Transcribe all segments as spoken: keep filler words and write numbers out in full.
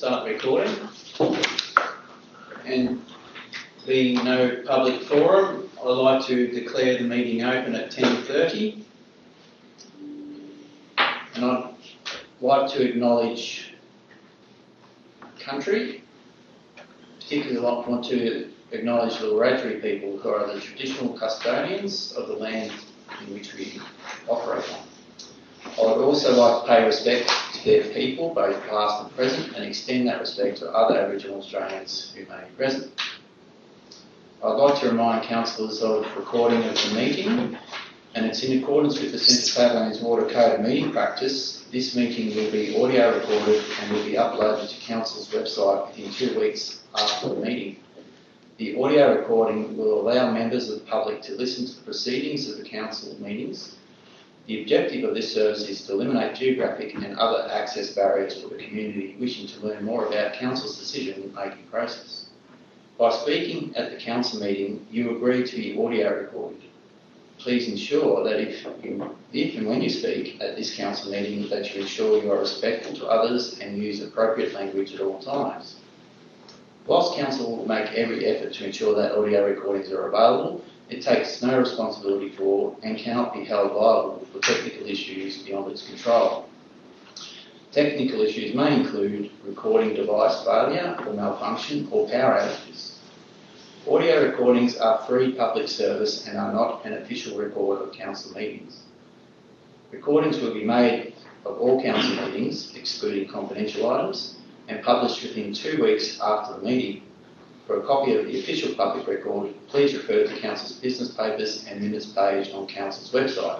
start recording. And being no public forum, I'd like to declare the meeting open at ten thirty. And I'd like to acknowledge country. Particularly I want to acknowledge the Wiradjuri people, who are the traditional custodians of the land in which we operate on. I would also like to pay respect to their people, both past and present, and extend that respect to other Aboriginal Australians who may be present. I'd like to remind councillors of the recording of the meeting, and it's in accordance with the Central Tablelands Water Code meeting practice. This meeting will be audio recorded and will be uploaded to Council's website within two weeks after the meeting. The audio recording will allow members of the public to listen to the proceedings of the Council meetings. The objective of this service is to eliminate geographic and other access barriers for the community wishing to learn more about Council's decision-making process. By speaking at the Council meeting, you agree to be audio recorded. Please ensure that if, you, if and when you speak at this Council meeting, that you ensure you are respectful to others and use appropriate language at all times. Whilst Council will make every effort to ensure that audio recordings are available, it takes no responsibility for and cannot be held liable for technical issues beyond its control. Technical issues may include recording device failure or malfunction or power outages. Audio recordings are free public service and are not an official record of Council meetings. Recordings will be made of all Council meetings, excluding confidential items, and published within two weeks after the meeting. For a copy of the official public record, please refer to Council's business papers and minutes page on Council's website.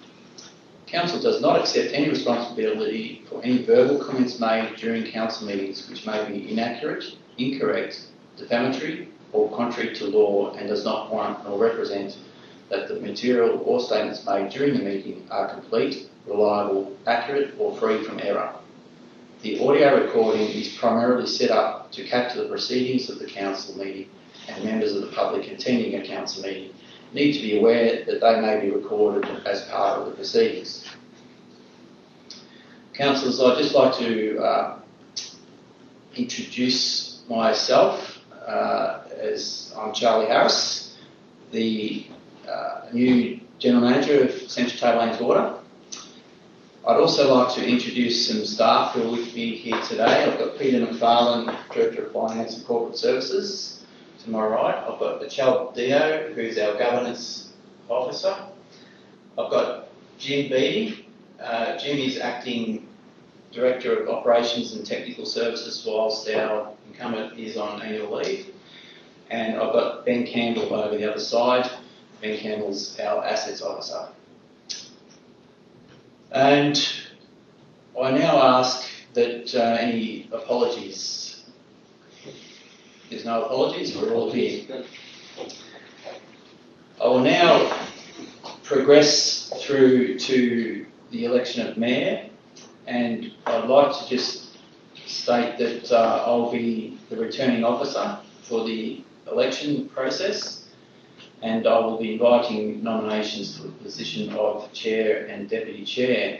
Council does not accept any responsibility for any verbal comments made during Council meetings which may be inaccurate, incorrect, defamatory or contrary to law, and does not warrant nor represent that the material or statements made during the meeting are complete, reliable, accurate or free from error. The audio recording is primarily set up to capture the proceedings of the Council meeting, and members of the public attending a Council meeting need to be aware that they may be recorded as part of the proceedings. Councillors, I'd just like to uh, introduce myself uh, as I'm Charlie Harris, the uh, new General Manager of Central Tablelands Water. I'd also like to introduce some staff who are with me here today. I've got Peter McFarlane, Director of Finance and Corporate Services. To my right, I've got Michelle Dio, who's our Governance Officer. I've got Jim Beattie. Uh, Jim is Acting Director of Operations and Technical Services whilst our incumbent is on annual leave. And I've got Ben Campbell over the other side. Ben Campbell's our Assets Officer. And I now ask that uh, any apologies. There's no apologies, we're all here. I will now progress through to the election of Mayor, and I'd like to just state that uh, I'll be the returning officer for the election process, and I will be inviting nominations for the position of Chair and Deputy Chair.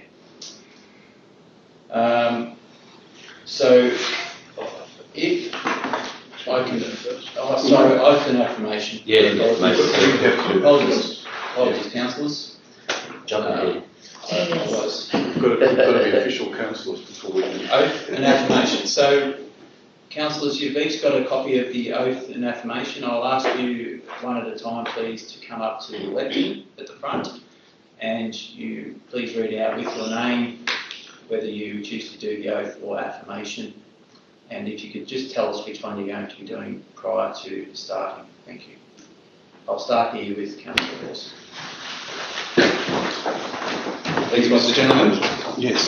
Um, so, if I can, oh sorry, oath and affirmation. Yeah, apologies, apologies, apologies councillors. Jump ahead. Uh, I was. We've got to, we've got to be official councillors before we can. Oath and affirmation. So, councillors, you've each got a copy of the oath and affirmation. I'll ask you one at a time, please, to come up to the lectern at the front, and you please read out with your name whether you choose to do the oath or affirmation, and if you could just tell us which one you're going to be doing prior to starting. Thank you. I'll start here with Councillor Ross. Please, Mister Gentleman. Yes.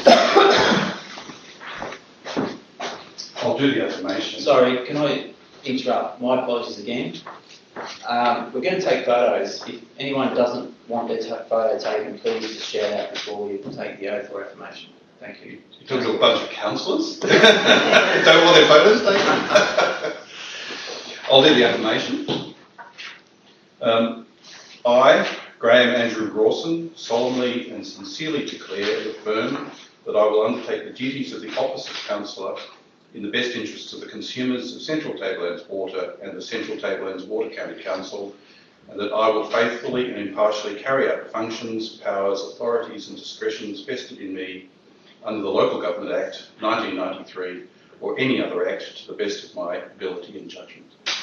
I'll do the affirmation. Sorry, can I interrupt? My apologies again. Um, we're going to take photos. If anyone doesn't want their t- photo taken, please just shout out before we take the oath or affirmation. Thank you. You're talking to a bunch of councillors? Don't want their photos taken? I'll do the affirmation. Um, I, Graham Andrew Rawson, solemnly and sincerely declare and affirm that I will undertake the duties of the office of councillor in the best interests of the consumers of Central Tablelands Water and the Central Tablelands Water County Council, and that I will faithfully and impartially carry out the functions, powers, authorities and discretions vested in me under the Local Government Act nineteen ninety-three or any other act to the best of my ability and judgment.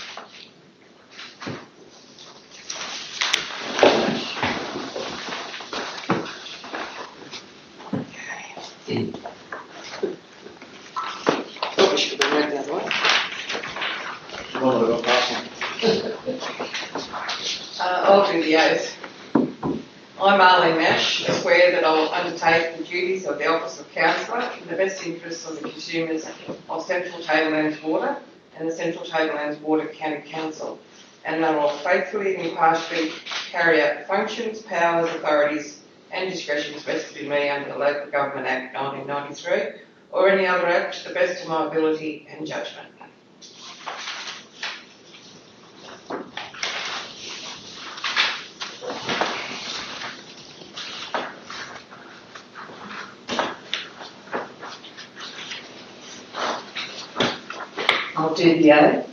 Probably should have been read that way. Uh, I'll do the oath. I, Marlene Nash, swear that I will undertake the duties of the Office of Councillor in the best interests of the consumers of Central Tablelands Water and the Central Tablelands Water County Council, and that I will faithfully and impartially carry out the functions, powers, authorities and discretions vested in me under the Local Government Act nineteen ninety-three or any other act to the best of my ability and judgment. I'll do the oath.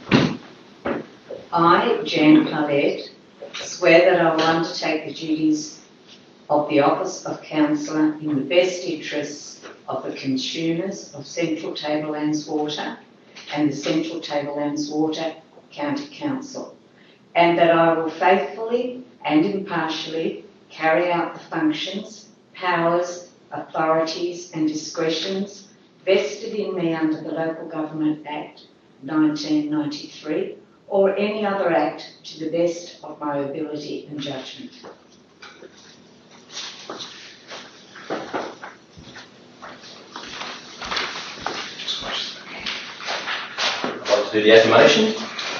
I, Jan Claudette, swear that I will undertake the duties of the Office of Councillor in the best interests of the consumers of Central Tablelands Water and the Central Tablelands Water County Council, and that I will faithfully and impartially carry out the functions, powers, authorities and discretions vested in me under the Local Government Act nineteen ninety-three or any other act to the best of my ability and judgment. I'd like to do the affirmation.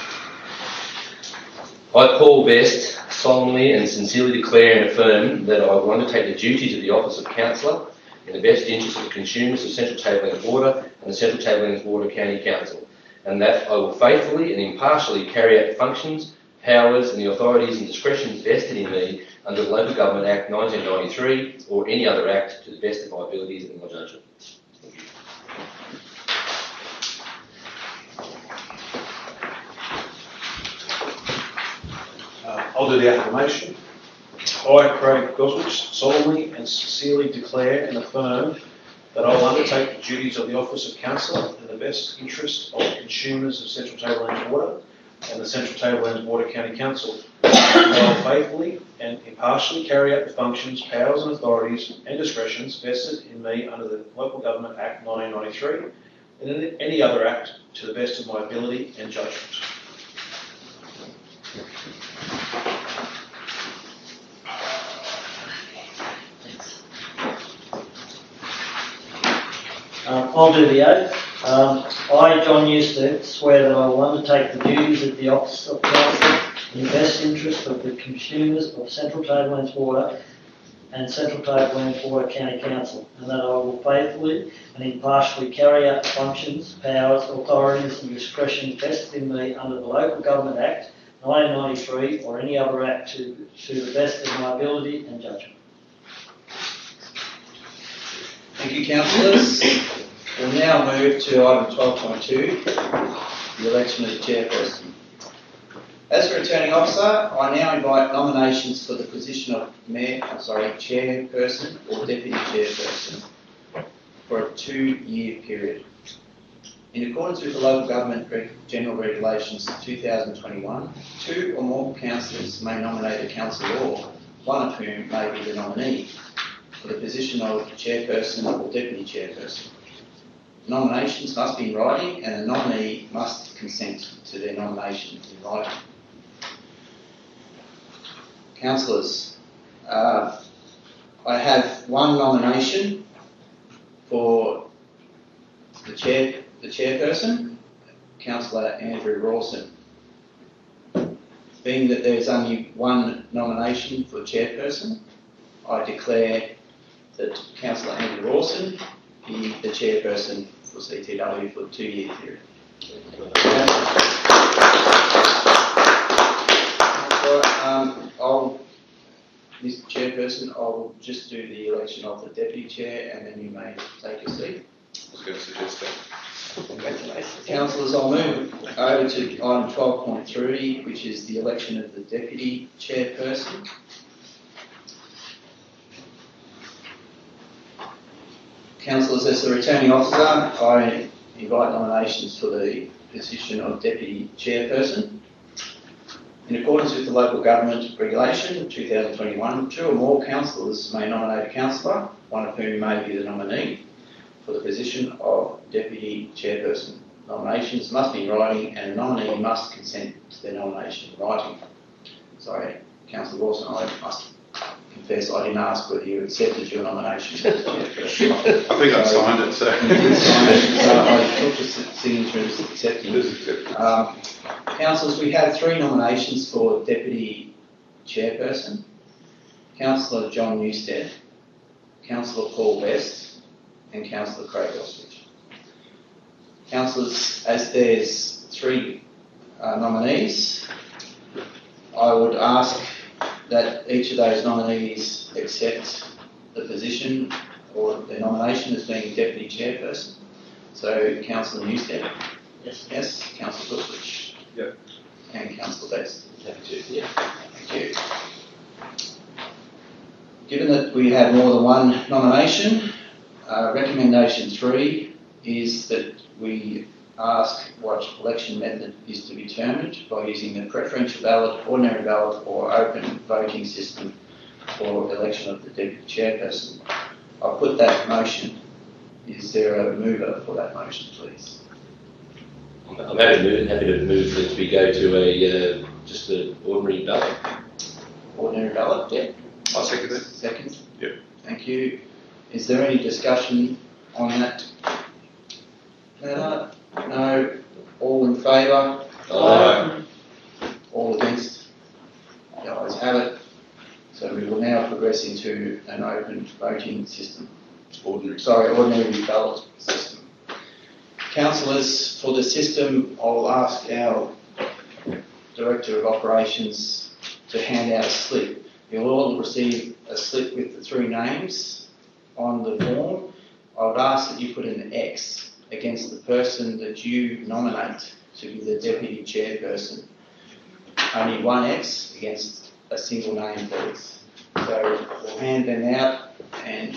I, Paul Best, solemnly and sincerely declare and affirm that I will undertake the duties of the Office of Councillor in the best interest of the consumers of Central Tablelands Water and the Central Tablelands Water County Council, and that I will faithfully and impartially carry out the functions, powers and the authorities and discretions vested in me under the Local Government Act nineteen ninety-three or any other act to the best of my abilities and my judgment. Thank you. Uh, I'll do the affirmation. I, Craig Goswich, solemnly and sincerely declare and affirm that I will undertake the duties of the Office of Councillor in the best interest of the consumers of Central Tablelands Water and the Central Tablelands Water County Council, and I will faithfully and impartially carry out the functions, powers and authorities and discretions vested in me under the Local Government Act nineteen ninety-three and any other act to the best of my ability and judgment. Um, I'll do the oath. Um, I, John Newstead, swear that I will undertake the duties of the Office of Councillor in the best interest of the consumers of Central Tablelands Water and Central Tablelands Water County Council, and that I will faithfully and impartially carry out the functions, powers, authorities and discretions vested in me under the Local Government Act nineteen ninety-three or any other act to, to the best of my ability and judgment. Thank you, councillors. We'll now move to item twelve point two, the election of the chairperson. As the returning officer, I now invite nominations for the position of mayor, I'm sorry, chairperson or deputy chairperson for a two-year period. In accordance with the Local Government Reg- General Regulations two thousand twenty-one, two or more councillors may nominate a councillor, or one of whom may be the nominee for the position of chairperson or deputy chairperson. Nominations must be in writing and the nominee must consent to their nomination in writing. Councillors, uh, I have one nomination for the chair, the chairperson, Councillor Andrew Rawson. Being that there is only one nomination for chairperson, I declare that Councillor Andrew Rawson be the chairperson for C T W for the two-year period. Um, I'll, Mister Chairperson, I will just do the election of the deputy chair, and then you may take your seat. I was going to suggest that. Congratulations. Councillors, I'll move over to item twelve point three, which is the election of the deputy chairperson. Councillors, as the returning officer, I invite nominations for the position of deputy chairperson. In accordance with the local government regulation two thousand twenty-one, two or more councillors may nominate a councillor, one of whom may be the nominee, for the position of deputy chairperson. Nominations must be in writing and a nominee must consent to their nomination in writing. Sorry, Councillor Lawson, I must confess I didn't ask whether you accepted your nomination as chairperson. I think I signed it, so. You did sign it, so I took the signature as accepting. Um, Councillors, we have three nominations for deputy chairperson. Councillor John Newstead, Councillor Paul West, and Councillor Craig Oswich. Councillors, as there's three uh, nominees, I would ask that each of those nominees accept the position or their nomination as being deputy chairperson. So, Councillor Newstead. Yes. Yes. Councillor Oswich. Yep. And Councillor Best. Happy to, yeah. Thank you. Given that we have more than one nomination, uh, recommendation three is that we ask what election method is to be determined by using the preferential ballot, ordinary ballot or open voting system for election of the deputy chairperson. I'll put that motion. Is there a mover for that motion, please? I'm I'm happy to move, happy to move that we go to a, uh, just an ordinary ballot. Ordinary ballot? Yeah. I'll second that. Second? Yep. Thank you. Is there any discussion on that matter? No? All in favour? Aye. All against? The ayes have it. So we will now progress into an open voting system. Ordinary. Sorry, ordinary ballot system. Councillors, for the system, I'll ask our Director of Operations to hand out a slip. You'll all receive a slip with the three names on the form. I would ask that you put an X against the person that you nominate to be the deputy chairperson. Only one X against a single name, please. So we'll hand them out and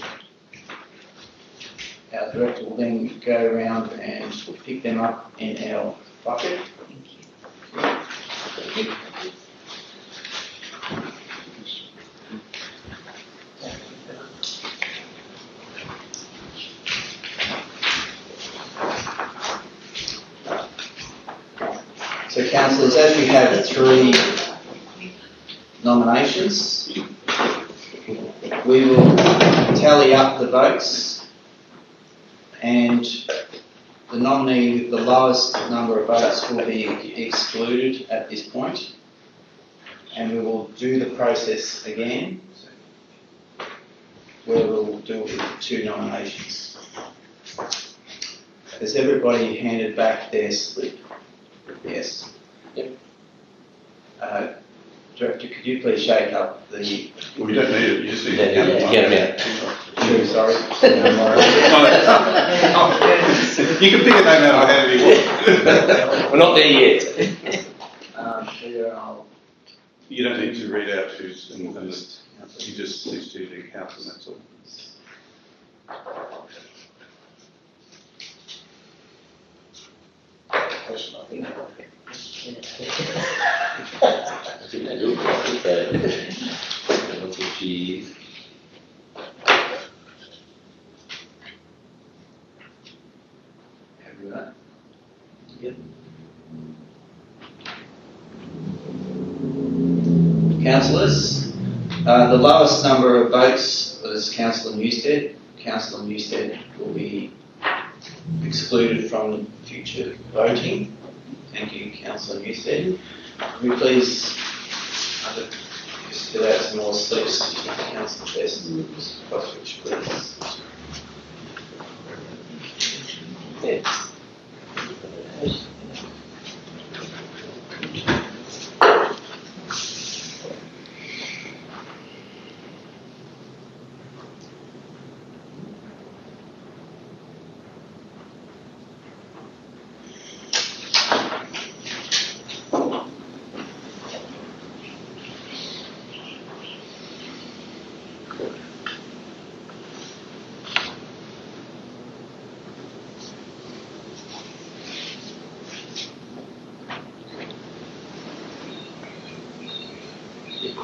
our director will then go around and pick them up in our bucket. Thank you. So, councillors, as we have three nominations, we will tally up the votes, and the nominee with the lowest number of votes will be excluded at this point, and we will do the process again, where we'll do it with two nominations. Has everybody handed back their slip? Yes. Yep. Uh, Director, could you please shake up the... Well, you don't need it, you just need Yeah, to count yeah, them count up. them out. True, sorry. You can pick a name out of a hat if you want. We're not there yet. um, there I'll... You don't need to read out who's, and, and just, you just need to do count them, that's all. I think they do. I think they. Lots of cheese. Have you that? Yep. Councillors, uh, the lowest number of votes was Councillor Newstead. Councillor Newstead will be excluded from future voting. Thank you, Councillor Newstead. Can we please uh, just fill out some more slips? Councillor Best, Crosswich, please. Yeah.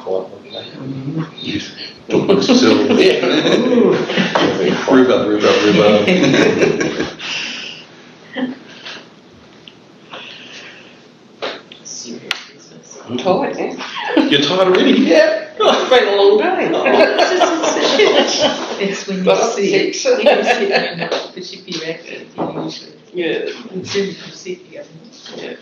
quiet one today. Talk amongst yourselves. Rub up, rub up, rub up. Serious business. I'm tired now. You're tired already? Yeah. It's been a long day. It's when you Got up at see it, six. when you see it, you're not particularly active, you usually, Yeah. until you see it, you go, Yeah.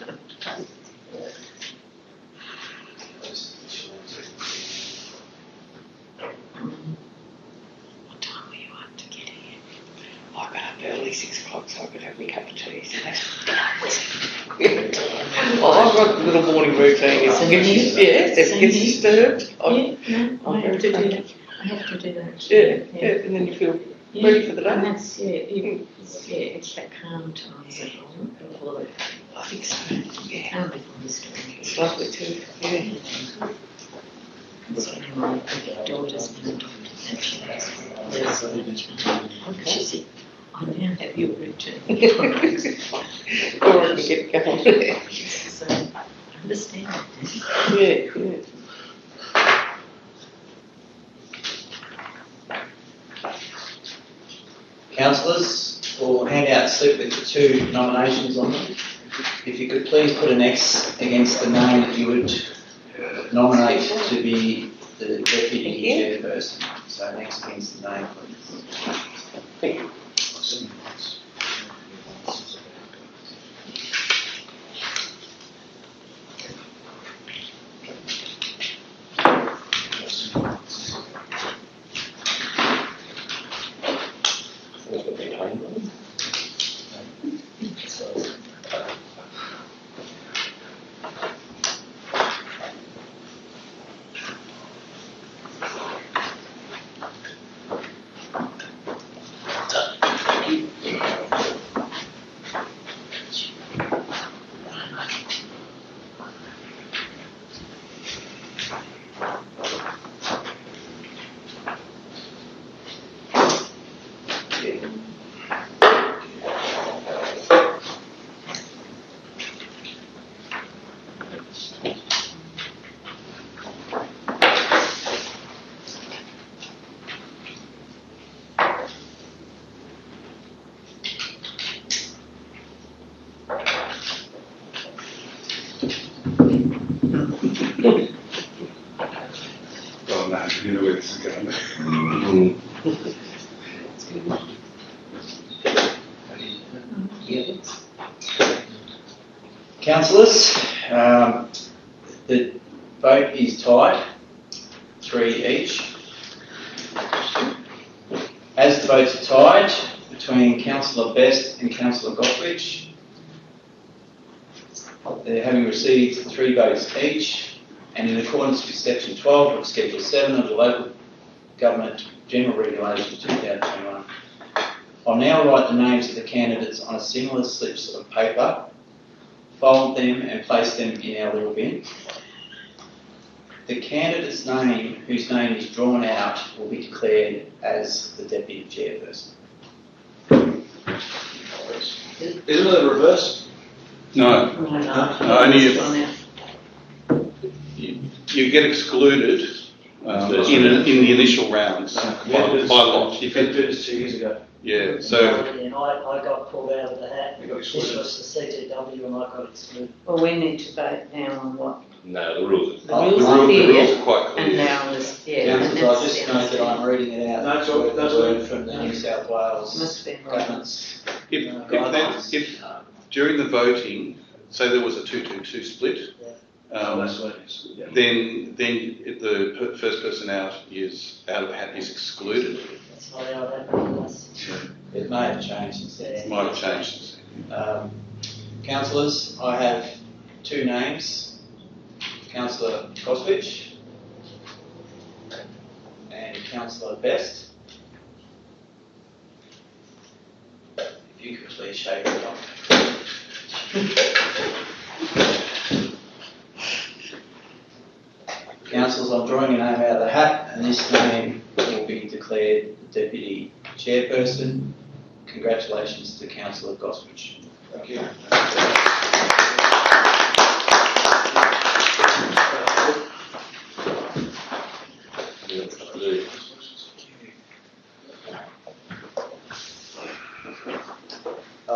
what time were you up to get here? I got up early, six o'clock, so I could have my cup of tea. So that's well, I've got a little morning routine. If it gets, yeah, if it gets disturbed, I, Yeah, no, I I'm have very to do funny. that, I have to do that. yeah, yeah, and then you feel Yeah, ready for the day. And that's, yeah, you, it's, yeah, it's that calm time at home before the, I think so. Yeah, calm before the storm. it's lovely too. Yeah. That's when my daughter's been adopted and she has, there's a, she said, I now have your routine. Or I can get going. So, I understand that. Yeah, yeah. Councillors, we'll hand out a slip with the two nominations on them. If you could please put an X against the name that you would nominate to be the deputy chairperson. So an X against the name, please. That's got to be home. Oh no, you know where this is going. Councillors, um, the vote is tied, three each. As the votes are tied between Councillor Best and Councillor Goffridge, they're having received three votes each, and in accordance with section twelve of schedule seven of the Local Government General Regulations two thousand twenty-one, I'll now write the names of the candidates on a similar slips of paper, fold them and place them in our little bin. The candidate's name, whose name is drawn out, will be declared as the deputy chairperson. Isn't it a reverse? No, No, no. No, only if- Gone out. you, you get excluded um, in, in the initial rounds by, by lot. If You did it, this two years ago. yeah, so And I, I got pulled out of the hat. You got This excluded. was the C T W and I got excluded. Well, we need to vote now on what, No, the rules. the Oh, rules the, are rule, the rules here, are quite and clear. now this, yeah. and Councillors, that's I just the note that I'm reading it out. That's all- that's The all. word from the New South Wales Must have been right. government's If, uh, if, that, guidelines. if during the voting, say there was a two-two-two split, Oh, um, that's what it is. Yeah. then then if the per- first person out is out of the hat is excluded. That's not how that was. It may have changed since then. It might have changed. Um, councillors, I have two names, Councillor Koswich and Councillor Best. If you could please shake it off. Councillors, I'm drawing a name out of the hat, and this name will be declared the Deputy Chairperson. Congratulations to Councillor Goswich. Thank you.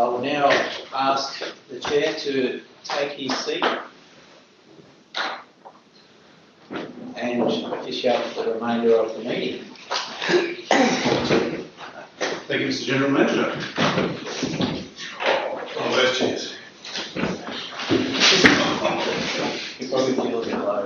I will now ask the Chair to take his seat and officiate the remainder of the meeting. Thank you, Mister General Manager. Oh, those chairs. You probably feel a bit low.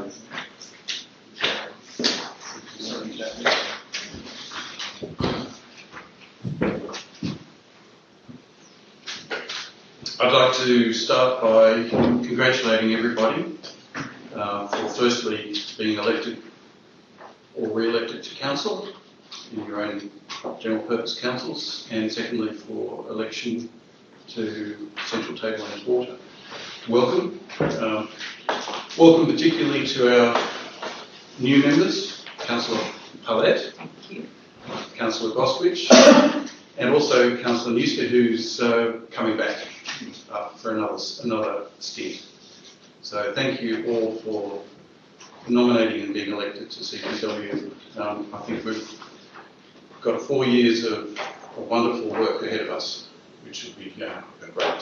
I'd like to start by congratulating everybody uh, for firstly being elected or re-elected to council in your own general purpose councils, and secondly for election to Central Tablelands Water. Welcome. Um, welcome particularly to our new members, Councillor Paulette, Councillor Goswich, and also Councillor Newstead, who's uh, coming back uh, for another another stint. So thank you all for nominating and being elected to C P W. Um, I think we've got four years of, of wonderful work ahead of us, which will be uh, great.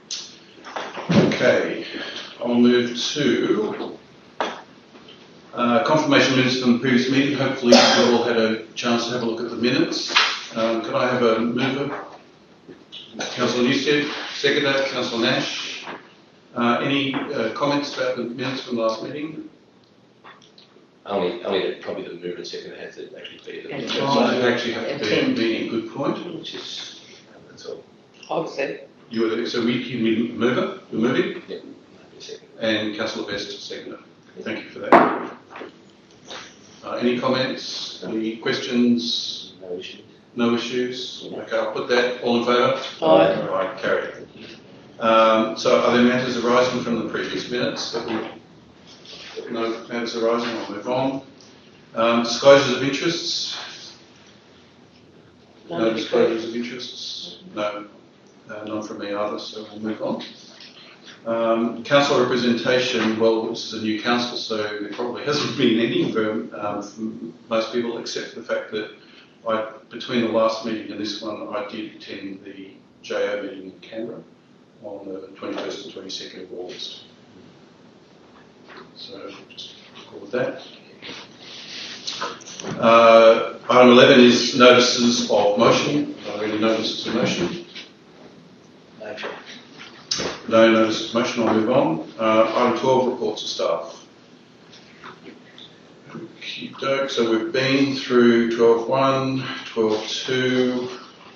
Okay, I'll move to uh, confirmation minutes from the previous meeting. Hopefully you've all had a chance to have a look at the minutes. Um, could I have a mover? Councillor Newstead, seconder, Councillor Nash. Uh, any uh, comments about the minutes from the last meeting? Only, only that probably the mover and seconder has to actually be the. And So I they actually have to be a meeting. Good point. Which is, that's all. I was there. You were so we you mean mover, the moving, Yeah, maybe a second. and Councillor Best, seconder. Thank you for that. Uh, any comments? Any questions? No issues. No issues? Okay, I'll put that. All in favour? Aye. Right, carried. Um, so are there matters arising from the previous minutes? That we, no matters arising, I'll move on. Um, disclosures of interests? No, No disclosures of interests? No, uh, none from me either, so we'll move on. Um, council representation, well, this is a new council, so there probably hasn't been any for, um, from most people, except for the fact that I, between the last meeting and this one, I did attend the J O meeting in Canberra on the twenty-first and twenty-second of August. So just record that. Uh, item eleven is notices of motion. Are there any notices of motion? No. No notices of motion, I'll move on. Uh, item twelve, reports of staff. Okey-doke, so we've been through twelve point one, twelve point two,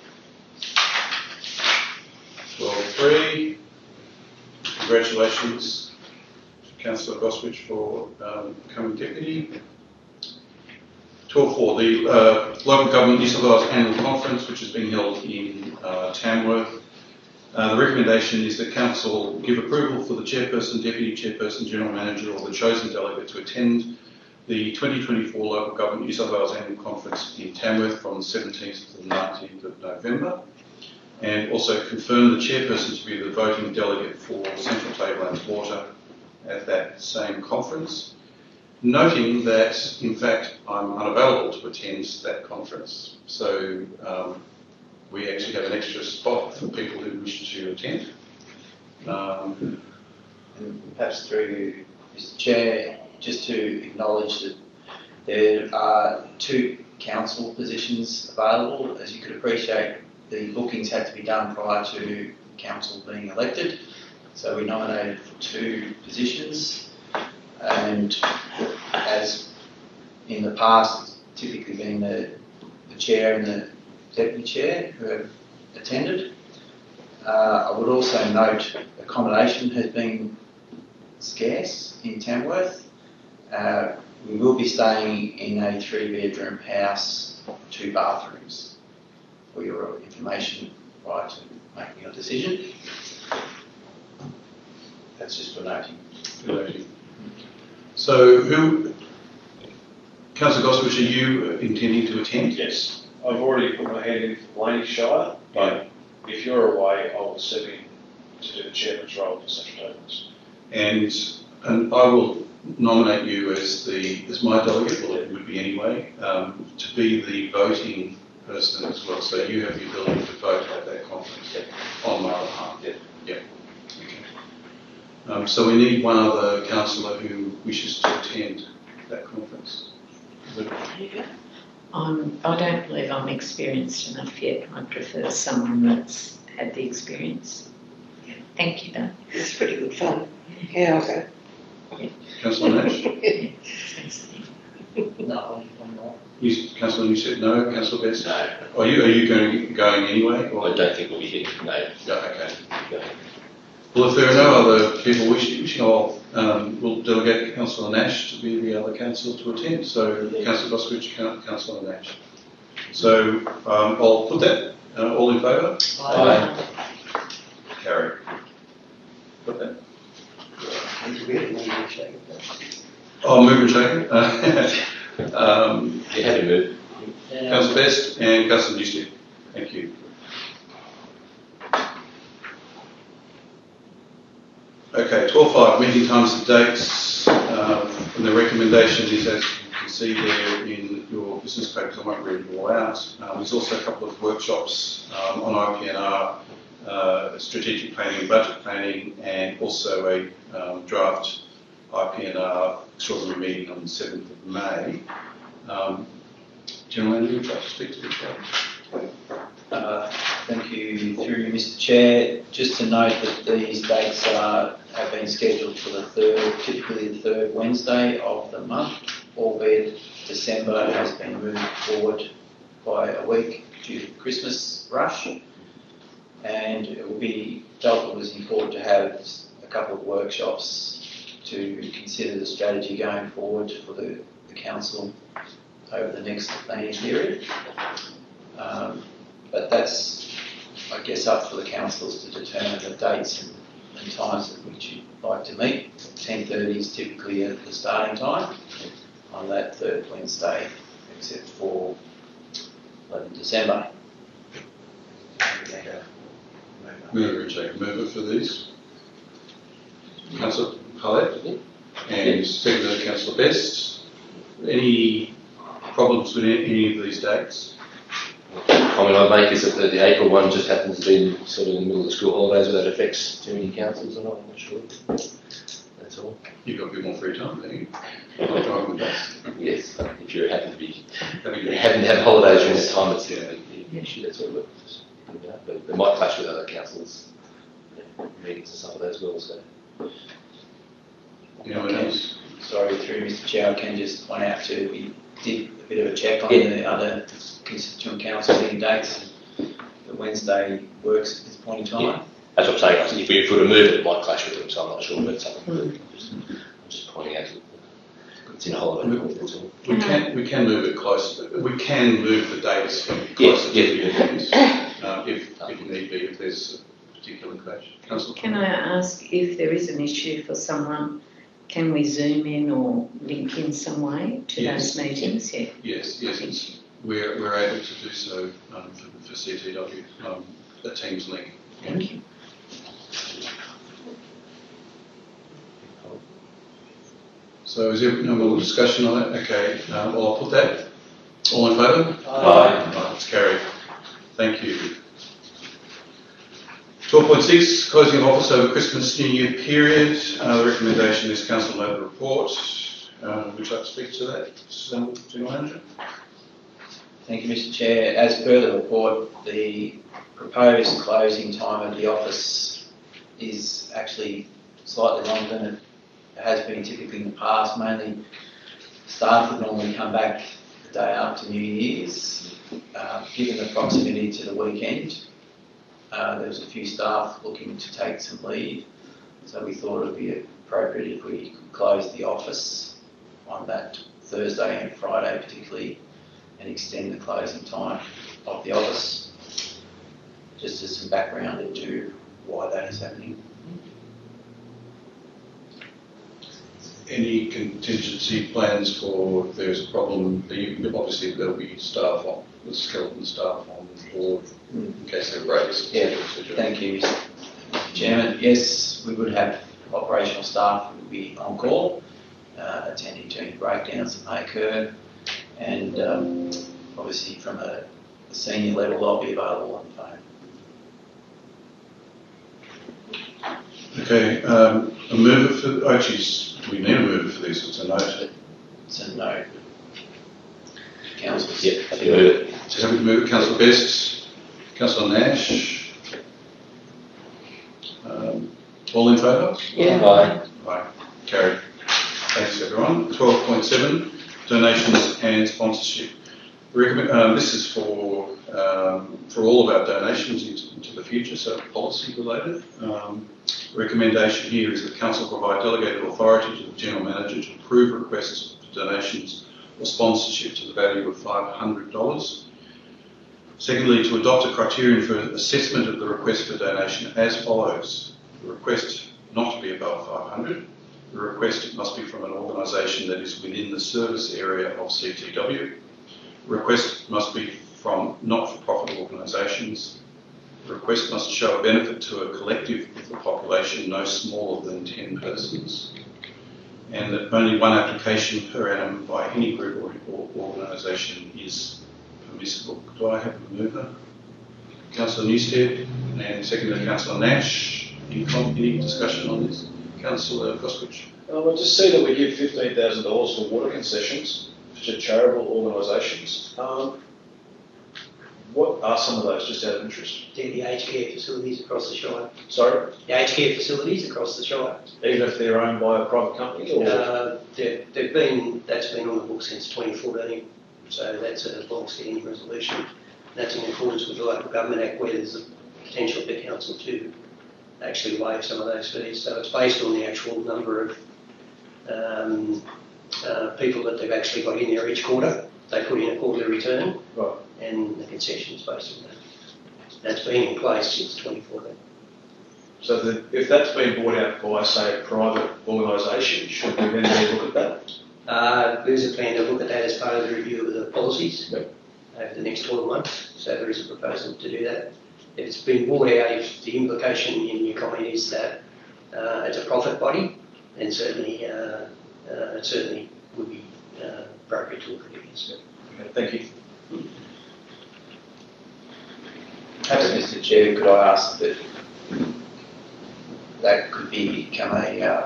twelve point three. Congratulations to Councillor Goswich for um, becoming deputy. twelve point four, the uh, Local Government New South Wales Annual Conference, which has been held in uh, Tamworth. Uh, the recommendation is that Council give approval for the Chairperson, Deputy Chairperson, General Manager or the chosen delegate to attend the twenty twenty-four Local Government New South Wales Annual Conference in Tamworth from the seventeenth to the nineteenth of November, and also confirm the Chairperson to be the voting delegate for Central Tablelands Water at that same conference, noting that in fact I'm unavailable to attend that conference, so um, we actually have an extra spot for people who wish to attend. Um, And perhaps through Mister Chair, just to acknowledge that there are two council positions available. As you could appreciate, the bookings had to be done prior to council being elected. So we nominated for two positions, and as in the past, it's typically been the, the chair and the deputy chair who have attended. Uh, I would also note accommodation has been scarce in Tamworth. Uh, we will be staying in a three-bedroom house, two bathrooms, for your information prior to making your decision. That's just for noting. Noting. So, who, Councillor Goswich, are you intending to attend? Yes, I've already put my hand in for Blaney Shire, but if you're away, I will step in to do the chairman's role for Central Tablelands. And and I will nominate you as the as my delegate, well it would be anyway, um, to be the voting person as well. So you have the ability to vote at that conference on my Um, so we need one other councillor who wishes to attend that conference. Um, I don't believe I'm experienced enough yet. I prefer someone that's had the experience. Yeah. Thank you, though. It's pretty good fun. Yeah, I'll go. Councillor Nash? Thanks. No, I'm not. You, Councillor, you said no. Councillor Best? No, Are you, are you going, going anyway? Or? I don't think we'll be here. No. Yeah, okay. No. Well, if there are no other people wishing, wishing I'll, um, we'll delegate Councillor Nash to be the other councillor to attend. So, Councillor Boswich, Councillor Nash. So, um, I'll put that. Uh, all in favour? Aye. Carry. Got that? Oh, move and shake it. um, You have to move. Councillor Best and Councillor Newstead. Thank you. Okay, twelve five, meeting times and dates. Um, and the recommendation is, as you can see there in your business papers, I won't read it all out. Um, there's also a couple of workshops um, on I P N R, uh, strategic planning and budget planning, and also a um, draft I P N R extraordinary meeting on the seventh of May. Um, General Manager, would you like to speak to this one? Uh, thank you, through you, Mister Chair. Just to note that these dates are, have been scheduled for the third, typically the third Wednesday of the month, albeit December has been moved forward by a week due to the Christmas rush. And it will be felt it was important to have a couple of workshops to consider the strategy going forward for the, the council over the next planning period. Um, but that's, I guess, up for the councillors to determine the dates and, and times at which you'd like to meet. ten thirty is typically at the starting time on that third Wednesday, except for eleventh December. Move and shake move it for these. Councillor Khaled and seconded Councillor Best. Any problems with any, any of these dates? Comment I'd make is that the, the April one just happens to be sort of in the middle of the school holidays, whether that affects too many councils or not, I'm not sure. That's all. You've got a bit more free time, don't you? I'll try with that. Yes, if you're happy to be, Happy to- happy to have holidays during this time, it's Yeah. the, the issue, that's what we're just thinking about. But it might clash with other councils' meetings and stuff like that as well, so. Anyone else? Sorry, through Mister Chair, I can just point out too, we did a bit of a check on Yeah. the other constituent council meeting dates. The Wednesday works at this point in time. Yeah. That's what I'm saying, I think if we were to move it, it might clash with them, so I'm not sure, but something, mm. just, I'm just pointing out that it's in a holiday week, that's all. We can we can move it closer. We can move the dates closer Yes, to yeah. the meetings, um, if, if need be, if there's a particular clash. Councillor? Can I ask if there is an issue for someone, can we zoom in or link in some way to Yes. those meetings? Yeah. Yes, yes, it's, we're, we're able to do so um, for, for C T W, um, a Teams link. Thank you. So is there no more discussion on that? Okay, um, well, I'll put that. All in favour? Aye. Right, it's carried. Thank you. twelve point six, closing of office over Christmas New Year period. Uh, the recommendation is council note the report. Um, would you like to speak to that, General Manager? Thank you, Mister Chair. As per the report, the proposed closing time of the office is actually slightly longer than it has been typically in the past. Mainly staff would normally come back the day after New Year's. Uh, given the proximity to the weekend, uh, there was a few staff looking to take some leave, so we thought it would be appropriate if we could close the office on that Thursday and Friday particularly, and extend the closing time of the office. Just as some background into why that is happening. Any contingency plans for if there's a problem? You, obviously there'll be staff on, the skeleton staff on board in case there breaks. Yeah, thank you, Mister Chairman. Yes, we would have operational staff who would be on call, uh, attending to any breakdowns that may occur, and um, obviously from a, a senior level, I'll be available on the phone. Okay, Okay, um, a mover for, oh, geez, we need a mover for this, it's a note. It's a no. Councillors. Yep, I think I heard it. So have we moved Councillor Best, Councillor Nash? Um, all in favour? Yeah. Aye. Aye, carried. Thanks everyone. twelve point seven, donations and sponsorship. Recommend, um, this is for um, for all of our donations into, into the future, so policy related. Um, recommendation here is that Council provide delegated authority to the General Manager to approve requests for donations or sponsorship to the value of five hundred dollars. Secondly, to adopt a criterion for assessment of the request for donation as follows. The request not to be above five hundred dollars. The request must be from an organisation that is within the service area of C T W. The request must be from not-for-profit organisations. The request must show a benefit to a collective of the population no smaller than ten persons. And that only one application per annum by any group or, or organisation is permissible. Do I have a mover? Councillor Newstead and secondly Councillor Nash. Any, any discussion on this? Councillor Goskowicz. Um, I just see that we give fifteen thousand dollars for water concessions to charitable organisations. Um, what are some of those, just out of interest? They're the aged care facilities across the Shire. Sorry? The aged care facilities across the Shire. Even if they're owned by a private company? Or? Uh, they've, they've been, that's been on the books since twenty fourteen, so that's a long-standing resolution. That's in accordance with the Local Government Act, where there's a potential for council to actually waive some of those fees. So it's based on the actual number of um, uh, people that they've actually got in there each quarter. They put in a quarterly return, Right. and the concession is based on that. That's been in place since twenty fourteen. So that if that's been bought out by, say, a private organisation, should we then have a look at that? Uh, there's a plan to look at that as part of the review of the policies Yep. over the next twelve months. So there is a proposal to do that. If it's been bought out, if the implication in your comment is that uh, it's a profit body, then certainly, uh, uh, it certainly would be uh, appropriate to look at it. Yes. Okay, thank you. Perhaps, Mister Chair, could I ask that that could be, become a, uh,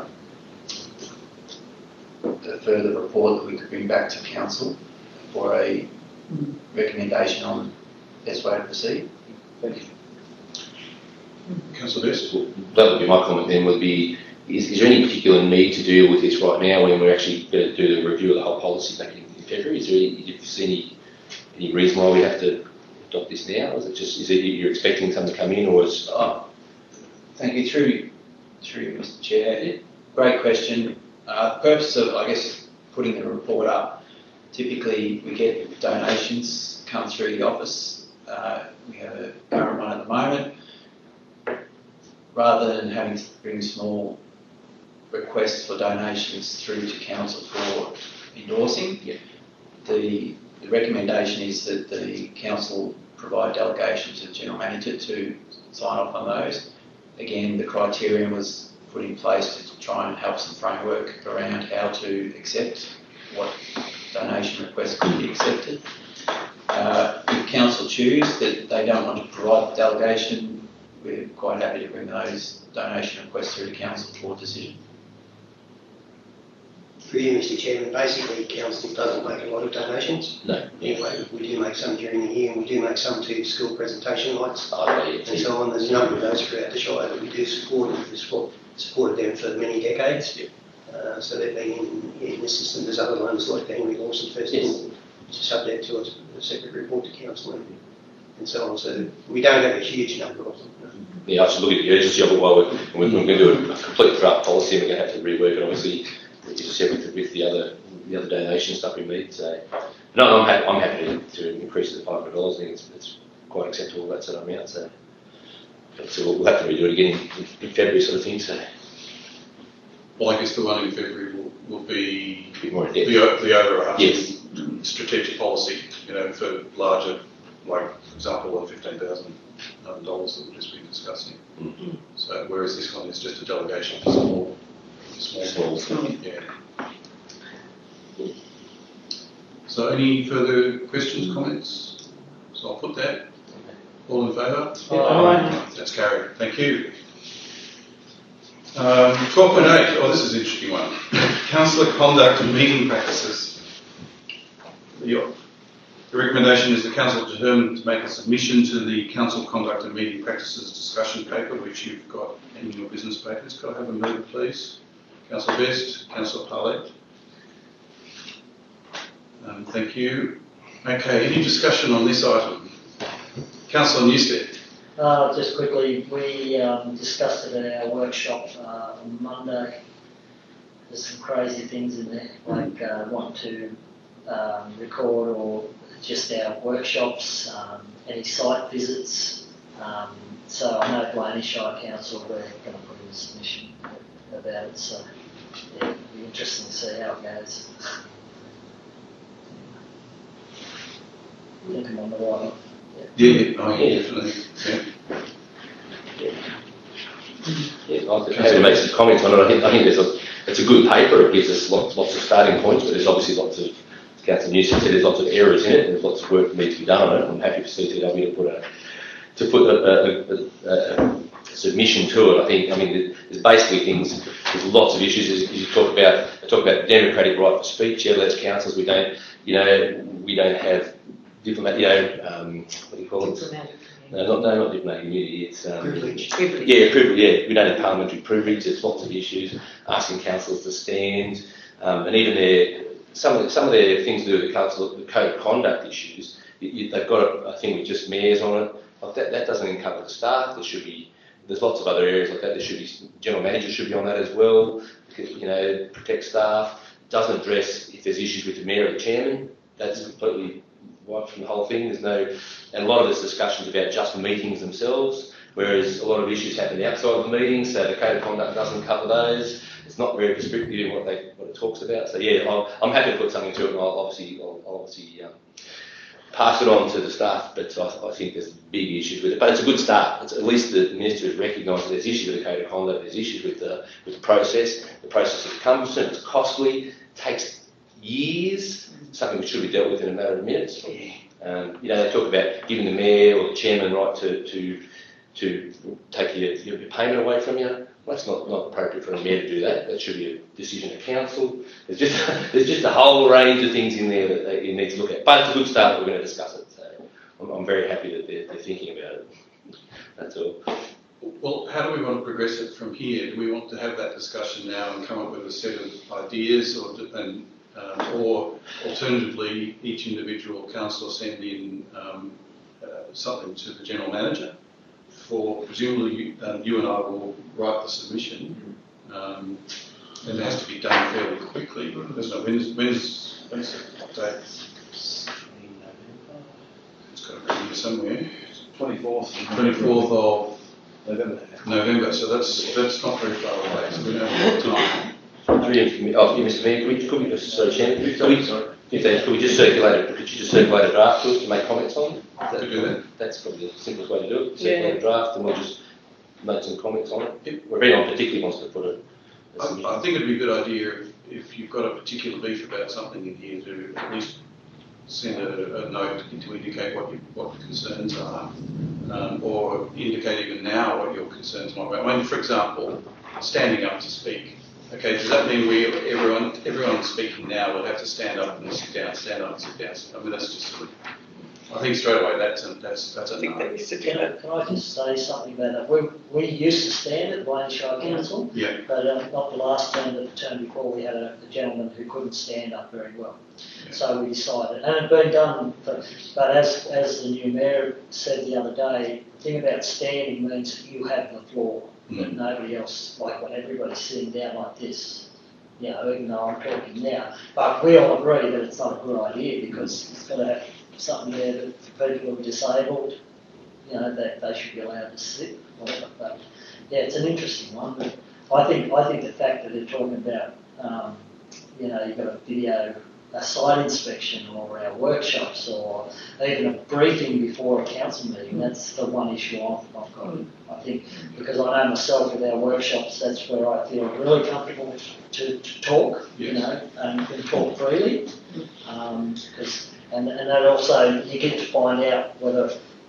a further report that we could bring back to council for a recommendation on best way to proceed? Thank you. Councillor Best. Well, that would be my comment then, would be, is, is there any particular need to deal with this right now when we're actually going to do the review of the whole policy back in, in February? Is there any, do you see any, any reason why we have to adopt this now? Is it just, is it you're expecting something to come in, or is... Oh, thank you. Through, through Mister Chair. Great question. Uh, the purpose of, I guess, putting the report up, typically we get donations come through the office. Uh, we have a current one at the moment. Rather than having to bring small requests for donations through to council for endorsing, yeah. the, the recommendation is that the council provide delegation to the general manager to sign off on those. Again, the criterion was put in place to try and help some framework around how to accept what donation requests could be accepted. Uh, if council choose that they don't want to provide the delegation, we're quite happy to bring those donation requests through to council for decision. For you, Mister Chairman, basically council doesn't make a lot of donations. No. Anyway, we do make some during the year, and we do make some to school presentation lights Oh, yeah, and so on. There's a number of those throughout the Shire that we do support, and we've support, supported them for many decades. Yeah. Uh, so they've been in, in the system. There's other ones like the Henry Lawson Festival, Yes. which is subject to a, a separate report to council and, and so on. So we don't have a huge number of them. No. Yeah, I should look at the urgency of it while we're, we're going to do a, a complete draft policy, and we're going to have to rework it, obviously, separate with the other the other donation stuff we need. So, no, I'm happy, I'm happy to, to increase it to five hundred dollars. I think it's, it's quite acceptable, that sort of amount. So, but so we'll have to redo it again in, in February, sort of thing. So, Well, I guess the one in February will, will be a bit more in depth. the, o- the overarching Yes. strategic policy, you know, for larger, like, for example, of fifteen thousand dollars that we'll just be discussing. Mm-hmm. So, whereas this one is just a delegation for small, small, Small. yeah. So, any further questions, comments? So, I'll put that. All in favour? Aye. That's carried. Thank you. Um, twelve point eight, oh, this is an interesting one. Councillor conduct and meeting practices. The, the recommendation is the council determined to make a submission to the council conduct and meeting practices discussion paper, which you've got in your business papers. Could I have a mover, please? Councillor Best, Councillor Parlett. Um, thank you. Okay, any discussion on this item? Councillor Newstead. Uh, just quickly, we um, discussed it at our workshop uh, on Monday. There's some crazy things in there, like uh, want to um, record or just our workshops, um, any site visits. Um, so I know Blaney Shire Council, we're going to put in a submission about it, so yeah, it'll be interesting to see how it goes. I think I'm on the right. Yeah, yeah, oh, yeah, definitely. Yeah. Yeah, I'll have to make some comments on it. I think, I think there's a, it's a good paper. It gives us lots, lots of starting points, but there's obviously lots of, as Councillor Newsom said, there's lots of errors in it. There's lots of work that needs to be done on it. I'm happy for C T W to put a to put a, a, a, a submission to it. I think. I mean, there's basically things. There's lots of issues. As you talk about, I talk about the democratic right for speech. Yeah, as councils, we don't, you know, we don't have diplomat, you know, um, what do you call it? Diplomatic. No, not, no, not diplomatic immunity, it's... Um, Privilege. Privilege. Yeah, privilege, yeah. We don't have parliamentary privilege, there's lots of issues, asking councillors to stand, um, and even their, some of, the, some of their things to do with the, council, the code of conduct issues, you, you, they've got a, a thing with just mayors on it. Like that, that doesn't encompass the staff, there should be, there's lots of other areas like that, there should be, general manager should be on that as well, you know, protect staff, doesn't address if there's issues with the mayor or the chairman, that's completely wiped from the whole thing. There's no, and a lot of this discussions about just meetings themselves, whereas a lot of issues happen outside of the meetings, so the code of conduct doesn't cover those. It's not very prescriptive in what they what it talks about. So yeah, I'll, I'm happy to put something to it, and I'll obviously I'll, I'll obviously um, pass it on to the staff. But I, I think there's big issues with it. But it's a good start. It's, at least the minister has recognised that there's issues with the code of conduct. There's issues with the with the process. The process is cumbersome. It's costly. Takes years. Something which should be dealt with in a matter of minutes. Um, you know, they talk about giving the mayor or the chairman right to to to take your, your payment away from you. Well, that's not, not appropriate for a mayor to do that. That should be a decision of council. There's just there's just a whole range of things in there that they, you need to look at. But it's a good start. We're going to discuss it. So I'm, I'm very happy that they're, they're thinking about it. That's all. Well, how do we want to progress it from here? Do we want to have that discussion now and come up with a set of ideas, or and um, or alternatively, each individual councillor send in um, uh, something to the general manager? For presumably you, um, you and I will write the submission, um, and it has to be done fairly quickly. There's no when's when's when's the date? It's got to be here somewhere. twenty-fourth. twenty-fourth of November. November. So that's that's not very far away. So we don't have a lot of time. Oh, Mister Mayor, could we, could we just, sorry, Chairman, could we, if they, could we just circulate, could you just circulate a draft to us to make comments on? That, Could do that. That's probably the simplest way to do it. Circulate Yeah. a draft and we'll just make some comments on it. If anyone particularly wants to put it. I, I think it'd be a good idea if, if you've got a particular beef about something in here to at least send a, a note to indicate what you, what the concerns are, um, or indicate even now what your concerns might be. I mean, for example, standing up to speak. Okay, does that mean we everyone everyone speaking now will have to stand up and sit down, stand up and sit down? I mean, that's just. I think straight away that's a, that's that's a I think no. that needs to be Can I, can I just say something about that? We, we used to stand at Blaney Shire Council, Yeah. but uh, not the last term, but the term before, we had a, a gentleman who couldn't stand up very well. Yeah. So we decided, and it had been done, but, but as, as the new mayor said the other day, the thing about standing means that you have the floor, Mm. but nobody else, like when everybody's sitting down like this, you know, even though I'm talking now. But we all agree that it's not a good idea because it's got to have something there that for people who are disabled, you know, that they should be allowed to sit, whatever. But yeah, it's an interesting one. But I think I think the fact that they're talking about, um, you know, you've got a video, a site inspection, or our workshops, or even a briefing before a council meeting. That's the one issue I've, I've got. I think because I know myself with our workshops, that's where I feel really comfortable to, to talk, you Yes. know, and, and talk freely. Um, 'cause, and and that also you get to find out whether,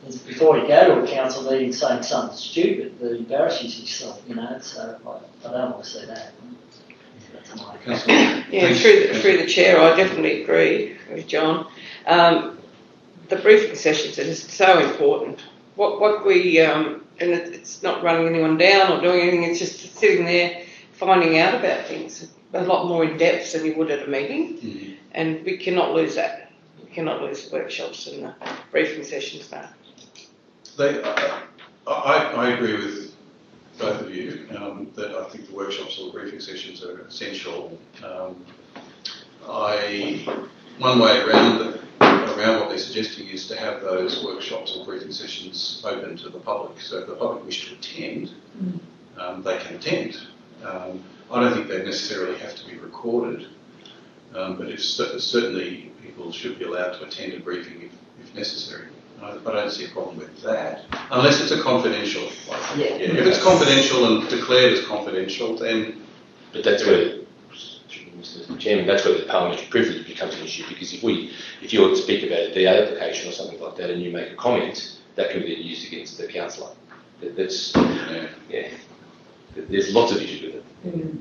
is before you go to a council meeting saying something stupid that embarrasses yourself, you know, so I, I don't want to see that. That's my Councillor. Yeah, through the, through the chair, I definitely agree with John. Um, the briefing sessions are just so important. What what we um, and it, it's not running anyone down or doing anything. It's just sitting there finding out about things a lot more in depth than you would at a meeting, Mm-hmm. and we cannot lose that. We cannot lose the workshops and the briefing sessions now. They, I, I, I agree with both of you um, that I think the workshops or the briefing sessions are essential. Um, I one way around it, around what they're suggesting is to have those workshops or briefing sessions open to the public. So if the public wish to attend, um, they can attend. Um, I don't think they necessarily have to be recorded, um, but if certainly people should be allowed to attend a briefing if, if necessary. I, I don't see a problem with that, unless it's a confidential. Like, Yeah. yeah. If it's confidential and declared as confidential, then. But that's where, Mister Chairman, that's where the parliamentary privilege becomes an issue, because if we, if you speak about a D A application or something like that and you make a comment, that can be then used against the councillor. That, that's, Yeah. yeah, there's lots of issues with it. Mm.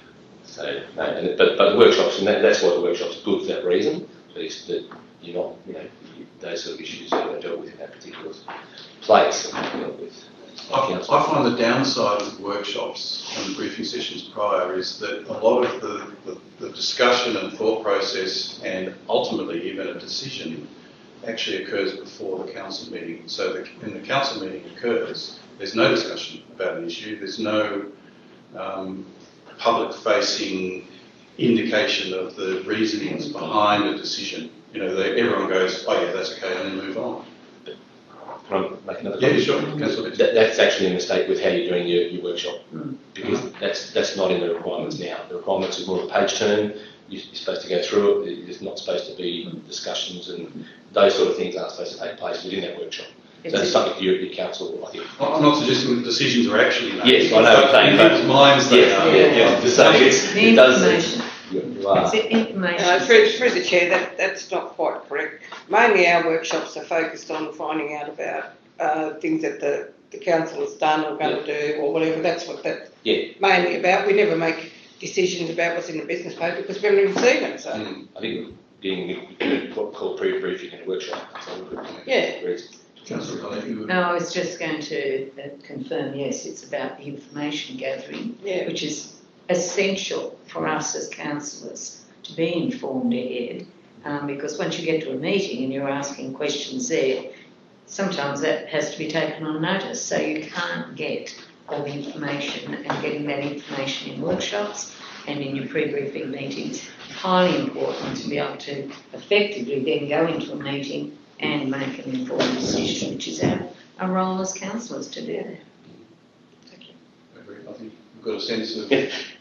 So, no, and, but, but workshops, and that, that's why the workshops are good for that reason, at least that you're not, you know, you, those sort of issues are dealt with in that particular place and dealt with. I, I find the downside of the workshops and the briefing sessions prior is that a lot of the, the, the discussion and thought process and ultimately even a decision actually occurs before the council meeting. So that when the council meeting occurs, there's no discussion about an issue, there's no um, public-facing indication of the reasonings behind a decision. You know, they, everyone goes, oh yeah, that's okay, and then move on. Can I make another Yeah, comment? sure. Councillor. That, that's actually a mistake with how you're doing your, your workshop, Mm. because that's that's not in the requirements now. The requirements is more a page turn. You're supposed to go through it. There's not supposed to be discussions, and those sort of things aren't supposed to take place within that workshop. So that's something for your, your council, I think. I'm not suggesting that decisions are actually made. Yes, I know what you're saying, In but- people's minds they Yes, are. yeah, yeah, I'm just saying it's, The it does. information. You, you are. It's the information. Uh, through, through the chair, that, that's not quite correct. Mainly our workshops are focused on finding out about uh, things that the, the council has done or going to do or whatever. That's what that's Yeah. mainly about. We never make decisions about what's in the business paper because we haven't even seen it. So, Mm. I think being what called pre-briefing in a workshop. So we could, Yeah. reason. Councillor Colley, you would- No, I was just going to uh, confirm, yes, it's about the information gathering, yeah. which is essential for us as councillors to be informed ahead, um, because once you get to a meeting and you're asking questions there, sometimes that has to be taken on notice, so you can't get all the information, and getting that information in workshops and in your pre-briefing meetings, highly important to be able to effectively then go into a meeting and make an informed decision, which is our, our role as councillors to do that. Thank you. I agree. I think we've got a sense of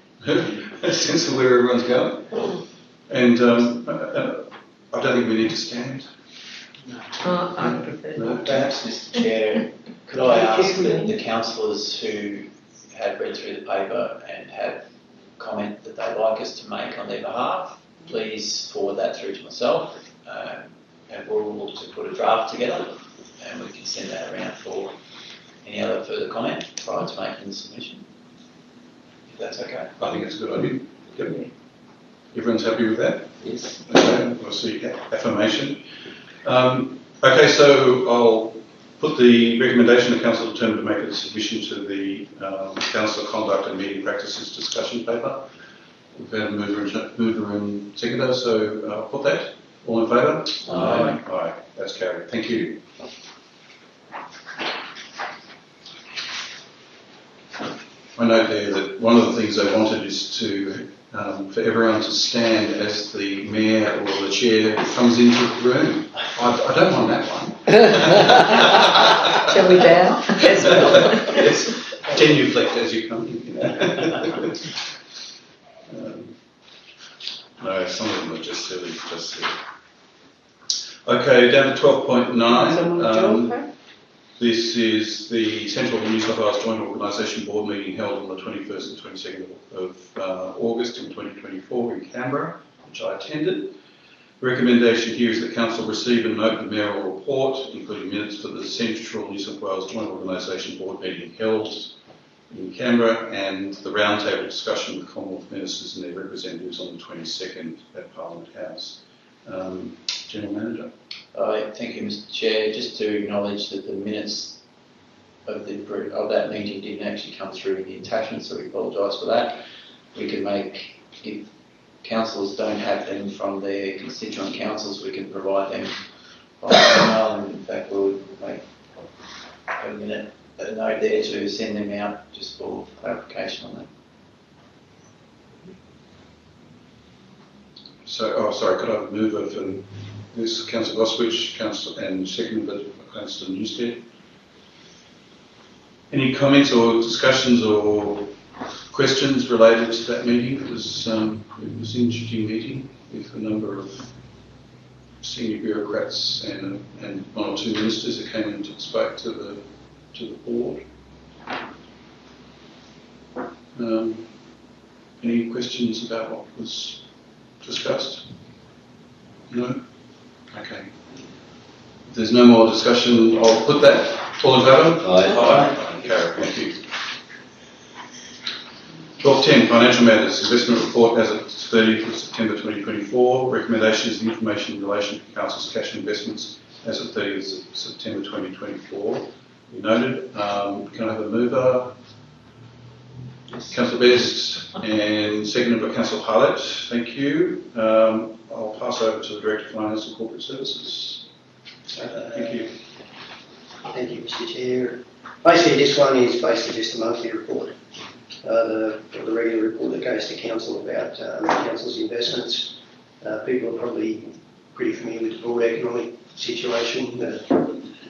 a sense of where everyone's going, and um, uh, uh, I don't think we need to stand. Oh, I prefer No. not. Perhaps, Mister Chair, could I ask the, the councillors who have read through the paper and have comment that they'd like us to make on their behalf, please forward that through to myself, um, and we'll look to put a draft together, and we can send that around for any other further comment prior to making the submission, if that's okay. I think it's a good idea. Yep. Everyone's happy with that? Yes. Okay, we'll see affirmation. Um, okay, so I'll put the recommendation the council determined to make a submission to the um, council conduct and meeting practices discussion paper. We've had a mover and, mover and seconder, so uh, put that. All in favour? Aye. Aye, that's carried. Thank you. I note there that one of the things they wanted is to um, for everyone to stand as the mayor or the chair comes into the room. I, I don't want that one. Shall we bow as well? Yes, genuflect as you come in. You know. um, no, some of them are just silly, just silly. Okay, down to twelve point nine. Someone Um, join, this is the Central New South Wales Joint Organisation Board meeting held on the twenty-first and twenty-second of uh, August in twenty twenty-four in Canberra, which I attended. Recommendation here is that Council receive and note the mayoral report, including minutes for the Central New South Wales Joint Organisation Board meeting held in Canberra and the roundtable discussion with Commonwealth ministers and their representatives on the twenty-second at Parliament House. Um, General Manager. Uh, thank you, Mister Chair. Just to acknowledge that the minutes of, the, of that meeting didn't actually come through in the attachment, so we apologise for that. We can make, if councillors don't have them from their constituent councils, we can provide them by email, and in fact we'll make a minute, a note there to send them out just for clarification on that. So, oh, sorry, could I have a mover for this? Councillor Goswich, Councillor, and second, but Councillor Newstead. Any comments or discussions or questions related to that meeting? It was, um, it was an interesting meeting with a number of senior bureaucrats and, and one or two ministers that came in and spoke to the to the board. Um, any questions about what was discussed? No? Okay. If there's no more discussion, I'll put that. All in favour? Aye. Aye. Okay, thank you. twelve ten, Financial Matters, Investment Report as of thirtieth of September twenty twenty-four. Recommendations and information in relation to Council's cash investments as of thirtieth of September twenty twenty-four. You noted. Um, can I have a mover? Yes. Councillor Best and seconded by Councillor Hallett. Thank you. Um, I'll pass over to the Director of Finance and Corporate Services. Uh, thank you. Thank you, Mister Chair. Basically, this one is basically just a monthly report. Uh, the, the regular report that goes to Council about um, Council's investments. Uh, people are probably pretty familiar with the broad economic situation. Uh,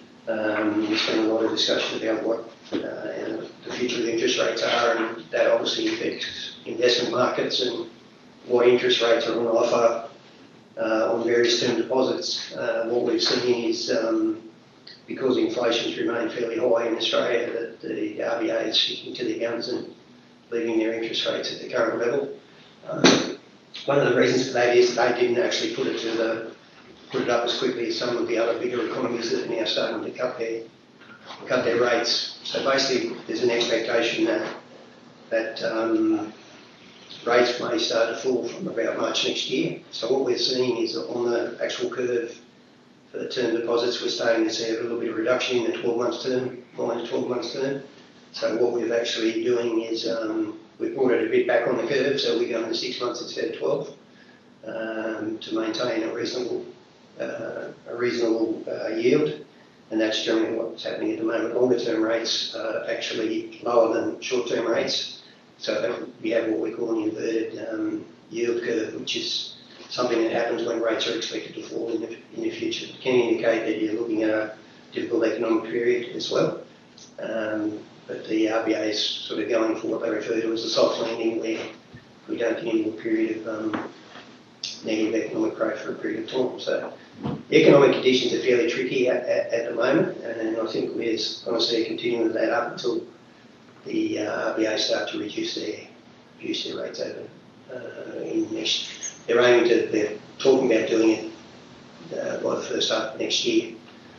um, there's been a lot of discussion about what uh, and the future of interest rates are, and that obviously affects investment markets and what interest rates are on offer uh, on various term deposits. Uh, what we've seen is um, because inflation's remained fairly high in Australia, that the R B A is sticking to their guns and leaving their interest rates at the current level. Um, one of the reasons for that is that they didn't actually put it to the put it up as quickly as some of the other bigger economies that are now starting to cut their cut their rates. So basically, there's an expectation that that um, rates may start to fall from about March next year. So what we're seeing is that on the actual curve for the term deposits, we're starting to see a little bit of reduction in the twelve months term, nine to twelve months term. So what we're actually doing is um, we've brought it a bit back on the curve, so we're going to six months instead of twelve um, to maintain a reasonable uh, a reasonable uh, yield, and that's generally what's happening at the moment. Longer term rates are actually lower than short term rates, so we have what we call an inverted um, yield curve, which is something that happens when rates are expected to fall in the, in the future. It can indicate that you're looking at a difficult economic period as well. Um, But the R B A is sort of going for what they refer to as a soft landing, where we don't get into a period of um, negative economic growth for a period of time. So the economic conditions are fairly tricky at, at, at the moment, and I think we're going to see a continuing of that up until the uh, R B A start to reduce their reduce their rates over uh, in next. They're aiming to. They're talking about doing it uh, by the first half of next year.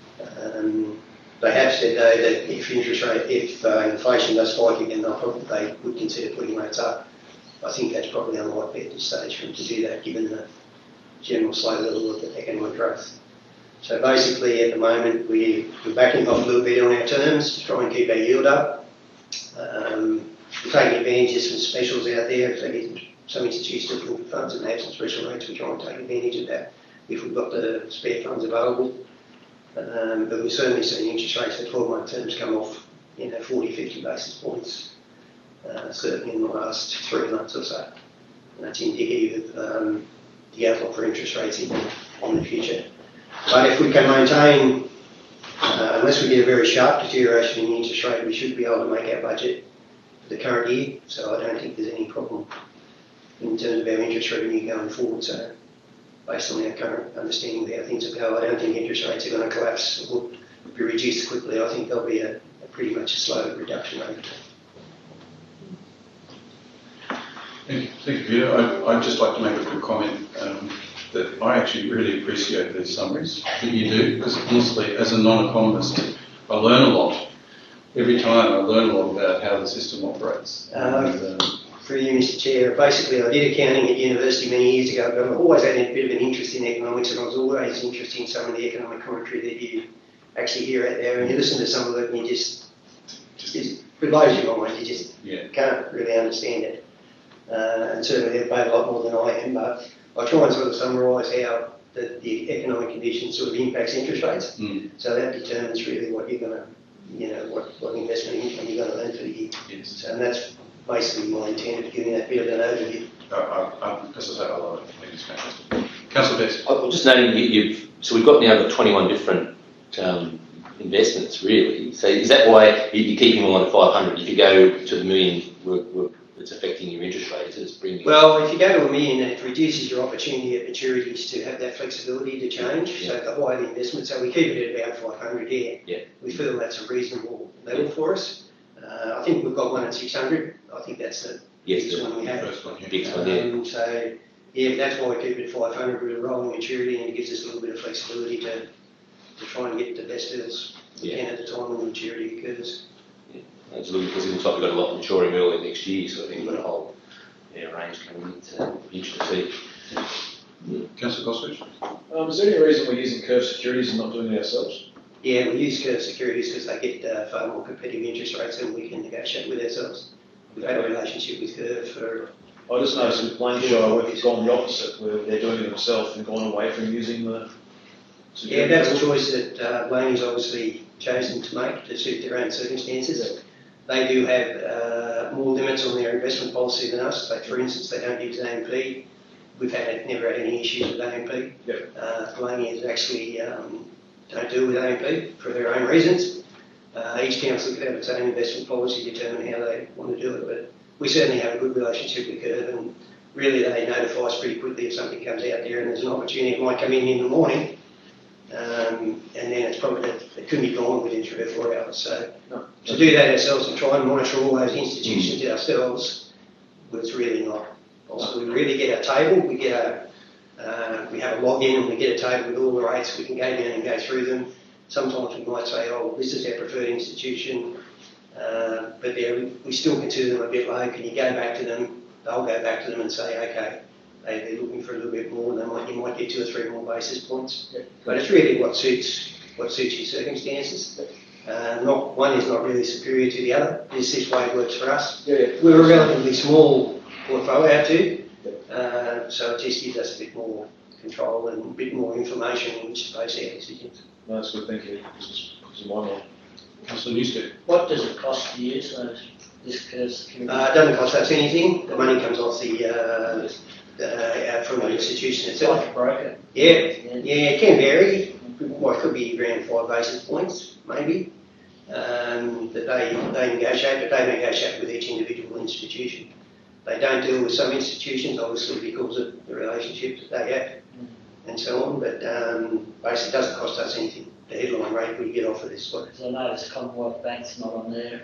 Um, They have said though that if interest rate, if uh, inflation does spike again, they'll probably they would consider putting rates up. I think that's probably unlikely at this stage for them to do that, given the general slow level of economic growth. So basically, at the moment, we, we're backing off a little bit on our terms to try and keep our yield up. Um, we're taking advantage of some specials out there. If they get some institutions to put funds and they have some special rates, we try and take advantage of that if we've got the spare funds available. Um, but we've certainly seen interest rates for twelve month terms come off, you know, forty, fifty basis points, uh, certainly in the last three months or so. And that's indicative of um, the outlook for interest rates in, in the future. But if we can maintain, uh, unless we get a very sharp deterioration in the interest rate, we should be able to make our budget for the current year. So I don't think there's any problem in terms of our interest revenue going forward. So based on our current understanding of how things will go, I don't think interest rates are going to collapse or be reduced quickly. I think there'll be a, a pretty much a slow reduction over time. Thank you, Thank you Peter. I, I'd just like to make a quick comment. Um, that I actually really appreciate these summaries that you do, because honestly, as a non-economist, I learn a lot. Every time I learn a lot about how the system operates. Um, and, um, Through you, Mister Chair, basically I did accounting at university many years ago, but I've always had a bit of an interest in economics, and I was always interested in some of the economic commentary that you actually hear out there, and you listen to some of it and you just, just it blows your mind, you just yeah. can't really understand it. Uh, and certainly they've paid a lot more than I am, but I try and sort of summarise how the, the economic conditions sort of impacts interest rates. Mm. So that determines really what you're going to, you know, what, what investment income you're going to earn for the year. Yes. So, and that's basically my intent of giving that bit of an overview. I, I, I, as I say, I love it. I think it's fantastic. Councillor Best. I'm just noting you, you've, so we've got now got twenty-one different um, investments really. So is that why you're keeping them on at five hundred? If you go to the million, we're, we're, it's affecting your interest rate, it's bringing... Well, if you go to a million, it reduces your opportunity at maturities to have that flexibility to change. Yeah. So the higher the investment, so we keep it at about five hundred here. Yeah. We feel that's a reasonable level for us. Uh, I think we've got one at six hundred. I think that's the Yes, biggest the one we have. First one, yeah. biggest one, yeah. Um, so, yeah, that's why we keep it at five hundred with a rolling maturity, and it gives us a little bit of flexibility to, to try and get the best deals we Yeah. can at the time when the maturity occurs. It's a little, because it looks like we've got a lot maturing early next year, so I think we've got a whole yeah, range coming in, so interesting to see. Councillor Gossage. Um, is there any reason we're using Curve Securities and not doing it ourselves? Yeah, we use Curve Securities because they get uh, far more competitive interest rates than we can negotiate with ourselves. We've had a relationship with Curve for... I just noticed with Blanchard, we've gone the opposite, where they're doing it themselves and gone away from using the... Yeah, that's a choice that uh, Blaney's obviously chosen to make to suit their own circumstances. They do have uh, more limits on their investment policy than us. Like, for instance, they don't use A M P. We've had never had any issues with A M P. Yep. Uh, Blaney is actually um, don't deal with A M P for their own reasons. Uh, each council could have its own investment policy to determine how they want to do it, but we certainly have a good relationship with Curve, and really they notify us pretty quickly if something comes out there and there's an opportunity. It might come in in the morning, um, and then it's probably, it couldn't be gone within three or four hours. So No. to do that ourselves and try and monitor all those institutions ourselves was really not possible. We really get a table, we get a, uh, we have a login and we get a table with all the rates. We can go down and go through them. Sometimes we might say, oh, this is our preferred institution, uh, but we still consider them a bit low. Can you go back to them? They'll go back to them and say, okay, they, they're looking for a little bit more. They might, you might get two or three more basis points. Yeah. But it's really what suits what suits your circumstances. Uh, not one is not really superior to the other. This this way it works for us. Yeah, yeah. We're a relatively small portfolio too, uh, so it just gives us a bit more control and a bit more information in which to base our decisions. No, that's good, thank you. This is, this is my mind. Councillor Newstead. What does it cost to use those, this Curve Securities? Uh, it doesn't cost us anything. The money comes off the uh, uh, from the institution It's itself. like a broker. Yeah, yeah, it can vary. Well, it could be around five basis points, maybe, um, that they, they negotiate, but they negotiate with each individual institution. They don't deal with some institutions, obviously, because of the relationships that they have and so on, but um, basically it doesn't cost us anything. The headline rate we get off of this one. Because I noticed Commonwealth Bank's not on there.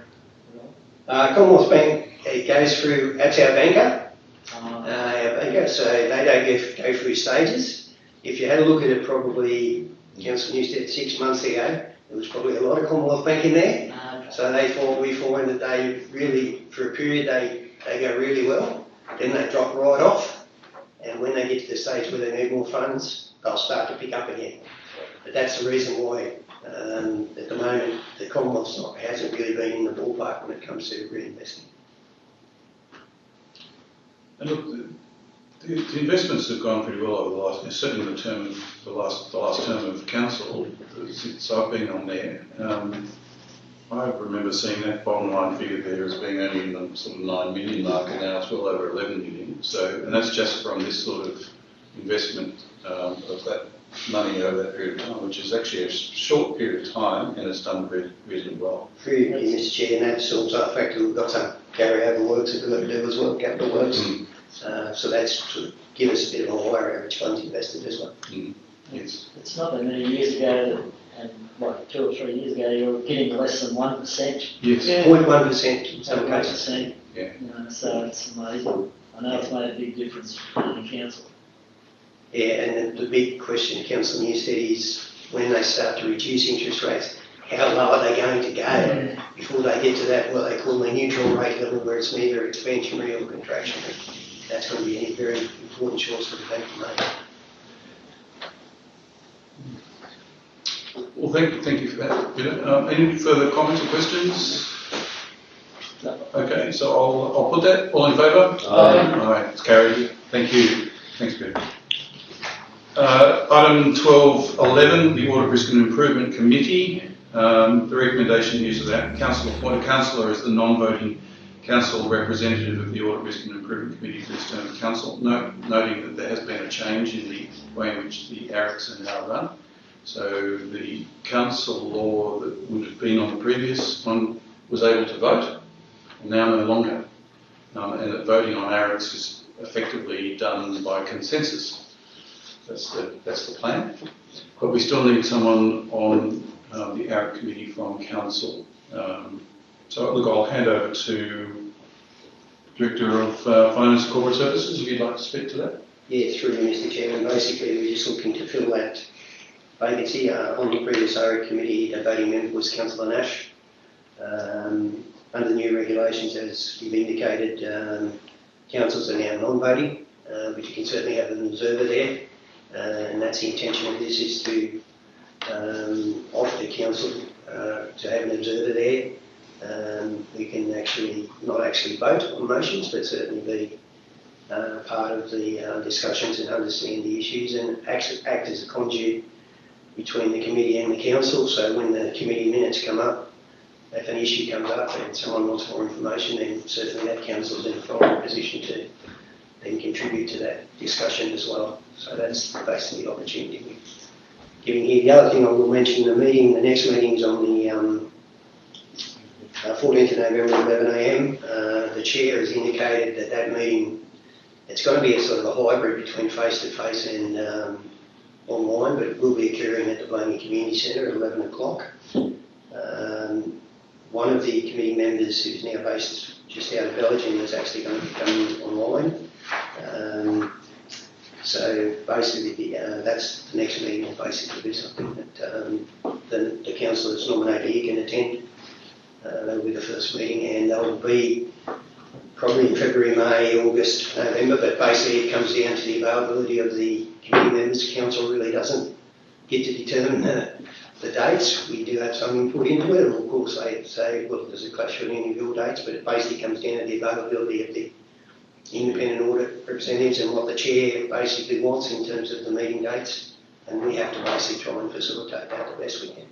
Uh, Commonwealth Bank, it goes through, that's our banker, uh, Um, our banker, so they don't go, go through stages. If you had a look at it probably, Councillor Newstead, six months ago, there was probably a lot of Commonwealth Bank in there. no, So they find, we find that they really, for a period, they, they go really well. Then they drop right off. And when they get to the stage where they need more funds, they'll start to pick up again. But that's the reason why, um, at the moment, the Commonwealth not, hasn't really been in the ballpark when it comes to reinvesting. And look, the, the, the investments have gone pretty well over the last, certainly the term of the last, the last term of council since I've been on there. Um, I remember seeing that bottom line figure there as being only in the sort of nine million mark, and now it's well over eleven million. So, and that's just from this sort of investment um, of that money over that period of time, which is actually a short period of time, and it's done very reasonably well. Through you, Mister Chair, and that's also a factor. We've got some carryover works that we've got to do as well, capital works. Mm. Uh, so that's sort of give us a bit of a higher average funds invested as well. Mm. Yes. it's not that many years ago, and like two or three years ago, you were getting less than one percent. Yes. zero point one percent in some cases. Yeah. You know, so it's amazing. I know it's made a big difference in the council. Yeah, and the, the big question Councillor Newstead is when they start to reduce interest rates, how low are they going to go before they get to that, what they call the neutral rate level, where it's neither expansionary or contractionary? That's going to be a very important choice for the bank to make. Well, thank you, thank you for that, Peter. Um, any further comments or questions? No. Okay, so I'll, I'll put that. All in favour? Aye. Aye, it's carried. Thank you. Thanks, Peter. Uh, item twelve eleven, the Audit Risk and Improvement Committee. Um, the recommendation is that council appoint a councillor as the non-voting council representative of the Audit Risk and Improvement Committee for this term of council, note, noting that there has been a change in the way in which the A R I Cs are now run. So the council law that would have been on the previous one was able to vote, now no longer. Um, and that voting on A R I Cs is effectively done by consensus. That's the, that's the plan. But we still need someone on um, the A R I C committee from council. Um, so look, I'll hand over to Director of uh, Finance and Corporate Services, if you'd like to speak to that. Yeah, through you, Mister Chairman. Basically, we're just looking to fill that vacancy. Uh, on the previous A R I C committee, the voting member was Councillor Nash. Um, under the new regulations, as you've indicated, um, councils are now non-voting, uh, but you can certainly have an observer there. Uh, and that's the intention of this, is to um, offer the council uh, to have an observer there. Um, we can actually, not actually vote on motions, but certainly be uh, part of the uh, discussions and understand the issues, and act, act as a conduit between the committee and the council. So when the committee minutes come up, if an issue comes up and someone wants more information, then certainly that council is in a fine position to then contribute to that discussion as well. So that's basically the opportunity we're giving here. The other thing I will mention, the meeting, the next meeting is on the um, uh, fourteenth of November at eleven a m. Uh, the chair has indicated that that meeting, it's going to be a sort of a hybrid between face-to-face and um, online, but it will be occurring at the Blamey Community Centre at eleven o'clock. Um, one of the committee members, who's now based just out of Belgium, is actually going to be coming online. Um, so basically, uh, that's the next meeting will basically be something that um, the, the council that's nominated here can attend. Uh, that'll be the first meeting, and they'll be probably in February, May, August, November, but basically it comes down to the availability of the committee members. Council really doesn't get to determine the, the dates. We do have some input into it, and of course they say, well, there's a clash with any of your dates, but it basically comes down to the availability of the independent audit representatives and what the chair basically wants in terms of the meeting dates, and we have to basically try and facilitate that the best we can.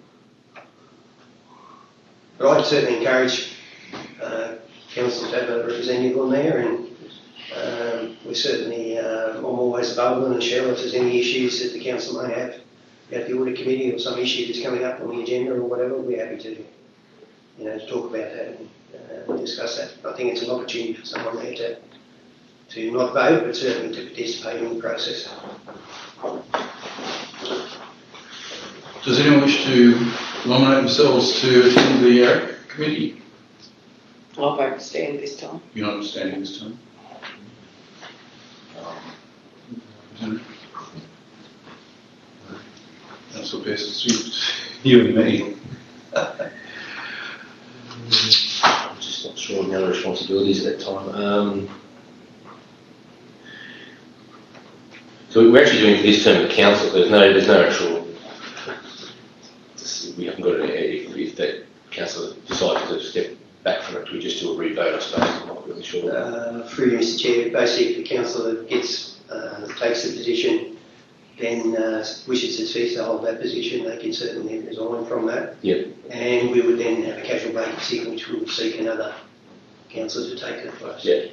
But I'd certainly encourage uh, council to have a representative on there, and um, we're certainly, uh, I'm always available, and Cheryl, if there's any issues that the council may have at the audit committee or some issue that's coming up on the agenda or whatever, we're happy to, you know, to talk about that and uh, discuss that. I think it's an opportunity for someone there to to not vote, but certainly to participate in the process. Does anyone wish to nominate themselves to attend the A R I C committee? I'll vote to stand this time. You're not standing this time? Um, that's the best suit you and me. I'm just not sure on the other responsibilities at that time. Um, so we're actually doing this term of council. There's no, there's no actual. We haven't got it. If, if that council decides to step back from it, we just do a re-vote, I suppose. I'm not really sure. Uh, through you, Mister Chair, basically, if the councillor gets uh, takes the position, then uh, wishes to cease to hold that position, they can certainly resign from that. Yep. And we would then have a casual vacancy, which we would seek another councillor to take that place. Yeah.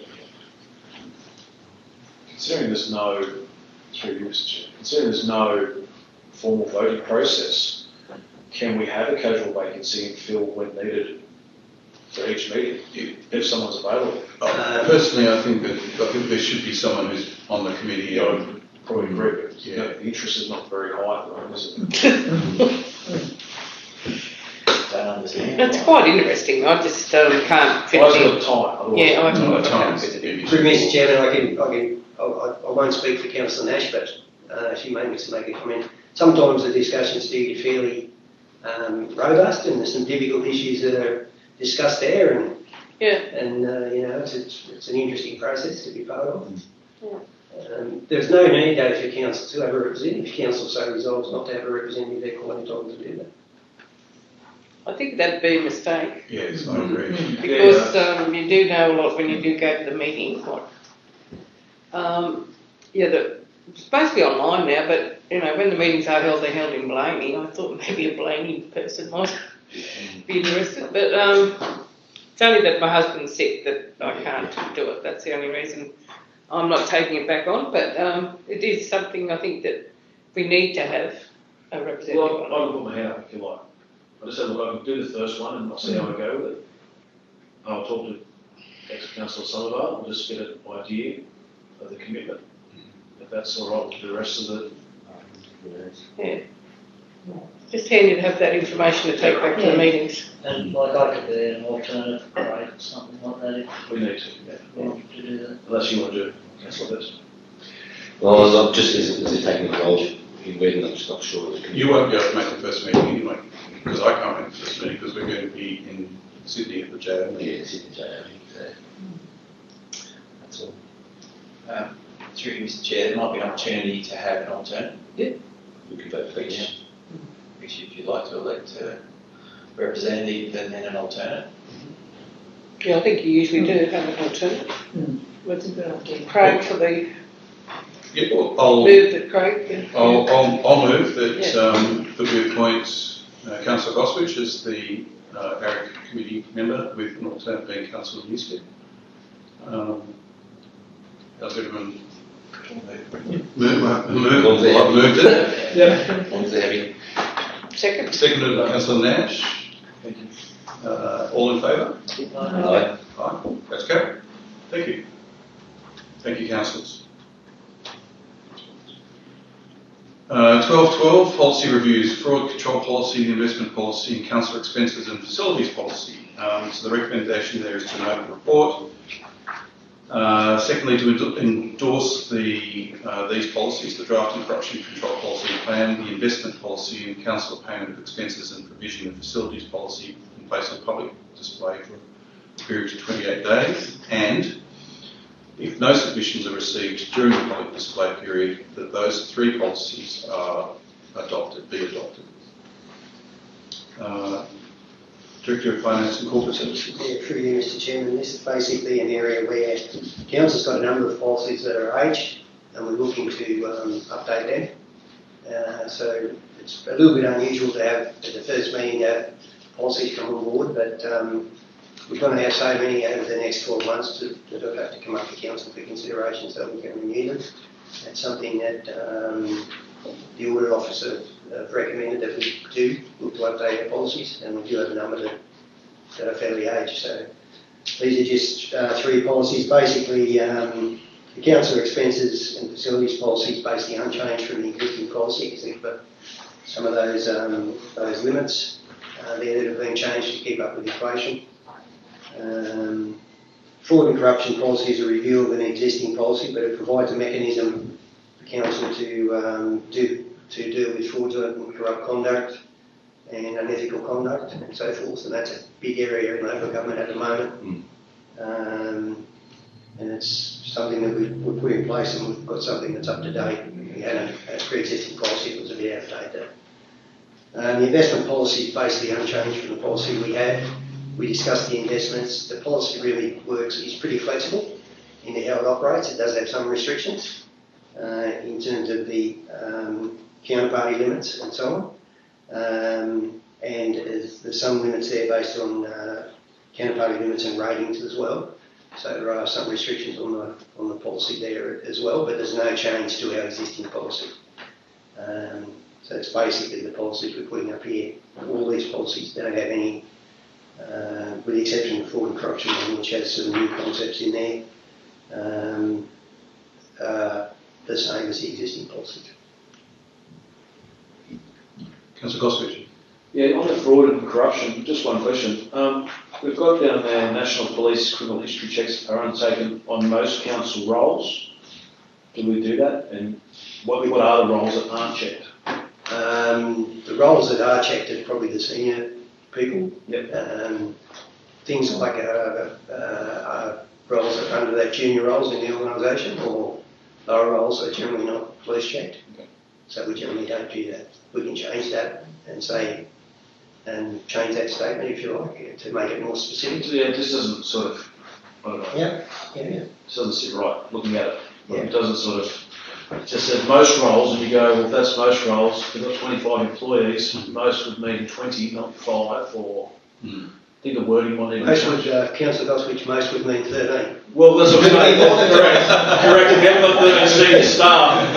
Considering there's no, through you, Mister Chair, considering there's no formal voting process, can we have a casual vacancy and fill when needed for each meeting, if, if someone's available? Uh, personally, I think that I think there should be someone who's on the committee. Yeah, I probably agree, but Yeah. you know, the interest is not very high at the moment, is it? Don't understand. It's quite interesting. I just um, can't fit Well, I've in. got time. Otherwise Yeah, I No, can't, I time can't is fit it in. maybe Through Mister Chairman, I can, I can, I, I I won't speak for Councillor Nash, but uh, she may wish to make a comment. Sometimes the discussions do get fairly um, robust, and there's some difficult issues that are discussed there, and Yeah. and uh, you know it's, it's it's an interesting process to be part of. Yeah. Um, there's no need though for council to have a representative. If council so resolves not to have a representative, they're quite entitled to do that. I think that'd be a mistake Yes, I agree. because um, you do know a lot when you do go to the meeting. Like, um, yeah, the, it's basically online now, but you know when the meetings are held, they're held in Blaney. I thought maybe a Blaney person might be interested, but um, it's only that my husband's sick that I can't do it. That's the only reason I'm not taking it back on. But um, it is something I think that we need to have a representative Well, on. I can put my hand up if you like. I just said, look, I can do the first one and I'll see how I go with it. I'll talk to ex-councillor Somerville and just get an idea of the commitment. If that's all right with the rest of the... Yeah. Just handy to have that information to take back to the Yeah. meetings. And like I could be an alternative grade or something like that if We need to, we wanted to do that. unless you want to do it, councillor first. Well, I'm just as, as a technical knowledge in Weden, I'm just not sure. of the committee. You won't be able to make the first meeting anyway, because I can't make the first meeting because we're going to be in Sydney at the J O meeting. Yeah, Sydney J O. So that's all. Um, through you, Mister Chair, there might be an opportunity to have an alternate, We could vote for each. Yeah. which if you'd like to elect a representative and then an alternate. Yeah, I think you usually do have an alternate. What's a good idea? Craig for the Yeah, well, I'll, move that Craig. yeah. I'll, I'll, I'll move that, Yeah. um, that we appoint uh, Councillor Goswich as the uh, A R C committee member with an alternate being Councillor Newstead. Um, How's everyone? Move, move, As long as they're I've moved it. As long as they're happy. Second. Seconded by Councillor Nash. Uh, all in favour? Aye. Aye, that's carried. Thank you. Thank you, councillors. Uh, twelve twelve, policy reviews, fraud control policy, investment policy, and council expenses and facilities policy. Um, so the recommendation there is to note the report. Uh, secondly, to endo- endorse the uh, these policies, the draft and corruption control policy and plan, the investment policy, and council payment of expenses and provision of facilities policy in place of public display for a period of twenty-eight days, and if no submissions are received during the public display period, that those three policies are adopted, be adopted. Uh, Director of Finance and Corporate Services. Yeah, through you, Mister Chairman, this is basically an area where council's got a number of policies that are aged, and we're looking to um, update them. Uh, so it's a little bit unusual to have at the first meeting have policies come on board, but um, we're going to have so many over the next twelve months to, that will have to come up to council for consideration, so we can renew them. That's something that um, the audit officer uh, recommended that we do look to update our policies, and we do have a number that, that are fairly aged. So these are just uh, three policies. Basically, um, the council expenses and facilities policy is basically unchanged from the existing policy, except for some of those um, those limits uh, there that have been changed to keep up with inflation. Um, fraud and corruption policy is a review of an existing policy, but it provides a mechanism for council to um, do to deal with fraudulent and corrupt conduct and unethical conduct and so forth. And that's a big area in local government at the moment. Mm. Um, and it's something that we, we put in place, and we've got something that's up to date. We had a, a pre-existing policy that was a bit out of date. Um, the investment policy is basically unchanged from the policy we had. We discussed the investments. The policy really works, is pretty flexible in how it operates. It does have some restrictions uh, in terms of the um, counterparty limits and so on. Um, and there's some limits there based on uh, counterparty limits and ratings as well. So there are some restrictions on the on the policy there as well, but there's no change to our existing policy. Um, so it's basically the policies we're putting up here. All these policies don't have any Uh, with the exception of fraud and corruption, which has some new concepts in there, um, uh, the same as the existing policy. Councillor Goswich. Yeah, on the fraud and corruption, just one question. Um, we've got down there National Police criminal history checks are undertaken on most council roles. do we do that? And what, what are the roles that aren't checked? Um, the roles that are checked are probably the senior people. Yep. Um, things like uh, uh, uh, roles that are under that junior roles in the organisation, or lower roles are generally not police checked. Okay. So we generally don't do that. We can change that and say, and change that statement if you like, to make it more specific. Yeah, it just doesn't sort of, I don't know. Yeah, yeah, yeah. It doesn't sit right looking at it. Yeah. It doesn't sort of, it just said most roles, and you go, well, if that's most roles, we've got twenty-five employees, most would mean twenty, not five, or Mm. I think the wording might need to Most change. would, uh, Councillor Goswich, most would mean thirteen. Well, that's what I'm saying. Correct. Correct. We haven't got thirteen senior staff.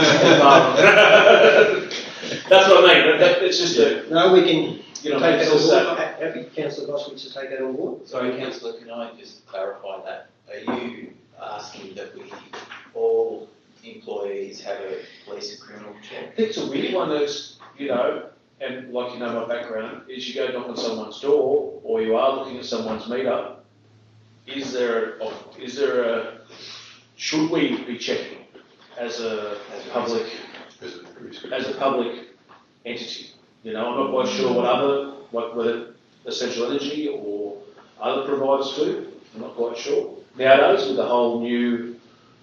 That's what I mean. That, that, it's just a, No, we can you know, take it's that on just board. that. Ha- Happy Councillor Goswich to take that on board. Sorry, councillor, can I just clarify that? Are you asking that we, all employees have a police and criminal check? It's a weird one that's, you know, and like you know my background, is you go knock on someone's door, or you are looking at someone's meetup, is there, a, is there a, should we be checking as a, as a public, as a public entity? You know, I'm not quite sure what other, what, whether Essential Energy or other providers do, I'm not quite sure. Nowadays, with the whole new,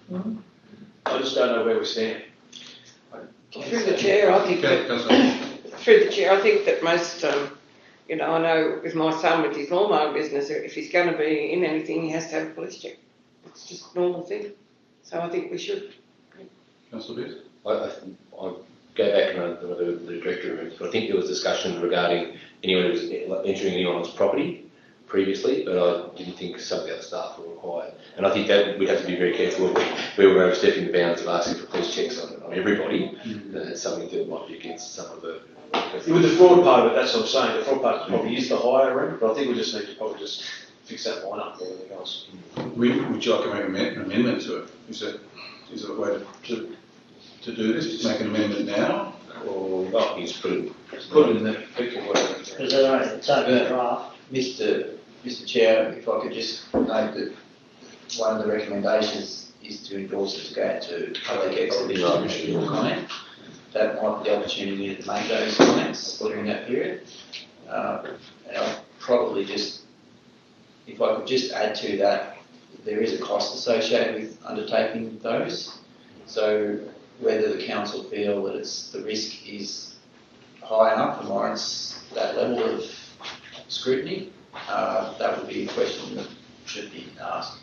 I just don't know where we stand. Through the chair, I think Okay, that, Councillor. through the chair, I think that most, um, you know, I know with my son with his lawnmower business, if he's going to be in anything, he has to have a police check. It's just a normal thing. So I think we should. Councillor Beers. I, I, I'll go back and I don't know the, the director remembers, but I think there was discussion regarding anyone who was entering anyone's property previously, but I didn't think some of the other staff were required. And I think that we'd have to be very careful if we, we were overstepping the bounds of asking for police checks on, on everybody. Mm-hmm. That's something that might be against some of the... With the fraud part of it, that's what I'm saying, the fraud part probably is the higher end, but I think we just need to probably just fix that line up for everything else. We, would you like to make an amend- amendment to it? Is that, is there a way to, to, to do this? Just make an amendment now? Or Oh, he's put it... Put it in the picture, whatever. Because they're only, it's only a draft. Mister Mister Chair, if I could just note that one of the recommendations is to endorse it to go to public exhibition and issue a comment. That might be the opportunity to make those comments during that period. Uh, and I'll probably just, if I could just add to that, there is a cost associated with undertaking those. So whether the council feel that it's, the risk is high enough and warrants that level of scrutiny, uh, that would be a question that should be asked.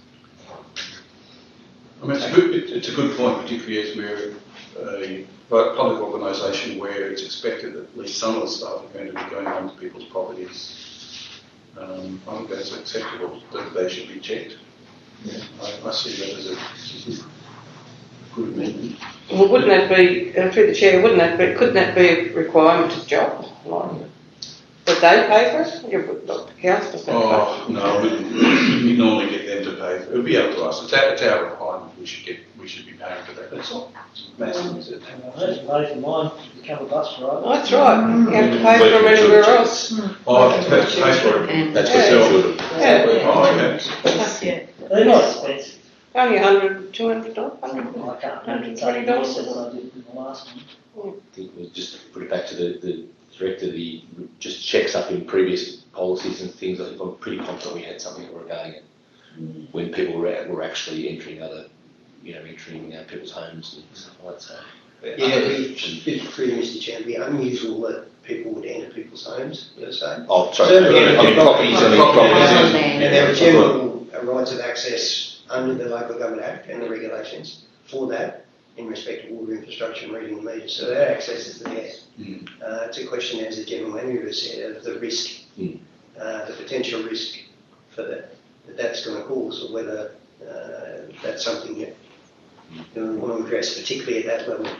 I mean, it's a good, it, it's a good point, particularly as we're a public organisation where it's expected that at least some of the staff are going to be going onto people's properties. Um, I think that's acceptable, that they should be checked. Yeah, I, I see that as a good, good amendment. Well, wouldn't that be, uh, through the chair, wouldn't that be, couldn't that be a requirement of job? Like, would they pay for it? Yeah, but the council's going to Oh, no, we, we normally get them to pay. It would be up to us. It's our, it's our requirement. We should get, we should be paying for that. That's all. Massive, is it? I have to pay for mine, become a bus driver. pay. That's right. You have to pay for them anywhere else. Oh, I have to pay for it. And That's what Yeah. yeah. Oh, okay. yeah. They're not expensive. Only a hundred, two hundred dollars. I can't remember Hundred exactly twenty dollars. what I did in the last one. I think we'll just put it back to the, the director, the just checks up in previous policies and things. I think I'm pretty confident we had something regarding it mm. when people were, were actually entering other, you know, entering uh, people's homes and stuff like that. So, Yeah, it'd be, through Mister Chair, it'd be unusual that people would enter people's homes, per se. oh, sorry, Certainly, I mean, yeah, properties and properties. properties. And there are general uh, rights of access under the Local Government Act and the regulations for that in respect of water infrastructure and reading the meters. So that access is there. Mm. Uh, it's a question, as the General Manager has said, of the risk, Mm. uh, the potential risk for that, that that's going to cause, or whether uh, that's something that you know, we want to address, particularly at that level.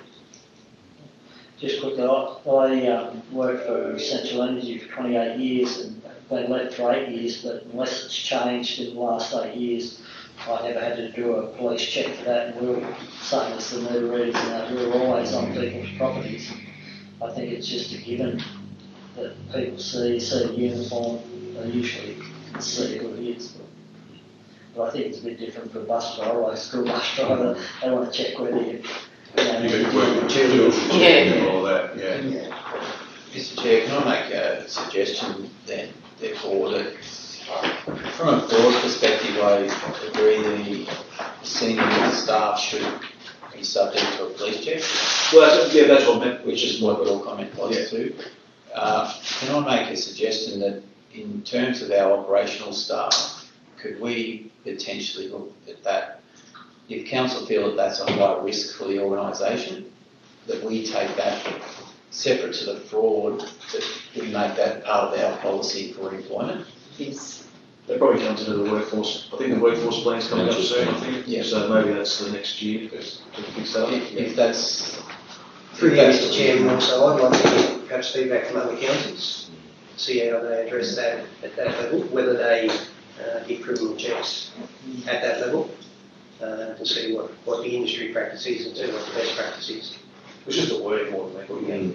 Just quickly, I, I um, worked for Essential Energy for twenty-eight years and they left for eight years, but unless it's changed in the last eight years, I never had to do a police check for that, and we were, same as the new readers, and that, we were always on people's properties. I think it's just a given that people see, see the uniform, they usually can see who it is. But But I think it's a bit different for a bus driver, like a school bus driver. They want to check whether you, you know, You you could work with materials. children and all that, yeah. Yeah. Mister Chair, can I make a suggestion then, therefore, that from a board perspective, I agree the senior staff should be subject to a police check, Well, that's, yeah, that's what I meant. which is what your comment was Yeah. too. Uh, can I make a suggestion that in terms of our operational staff, could we potentially look at that, if council feel that that's a high risk for the organisation, that we take that separate to the fraud, that we make that part of our policy for employment? Yes. That probably comes into the workforce. I think the workforce plan's coming up soon, I think. Yeah. So maybe that's the next year to fix that up. If, if that's... Through if you, that's Mister the- Chairman, also, I'd like to get perhaps feedback from other councils, see how they address that at that level, whether they uh, give criminal checks at that level, uh, to see what, what the industry practice is and see what the best practice is. It's just a wording more than anything.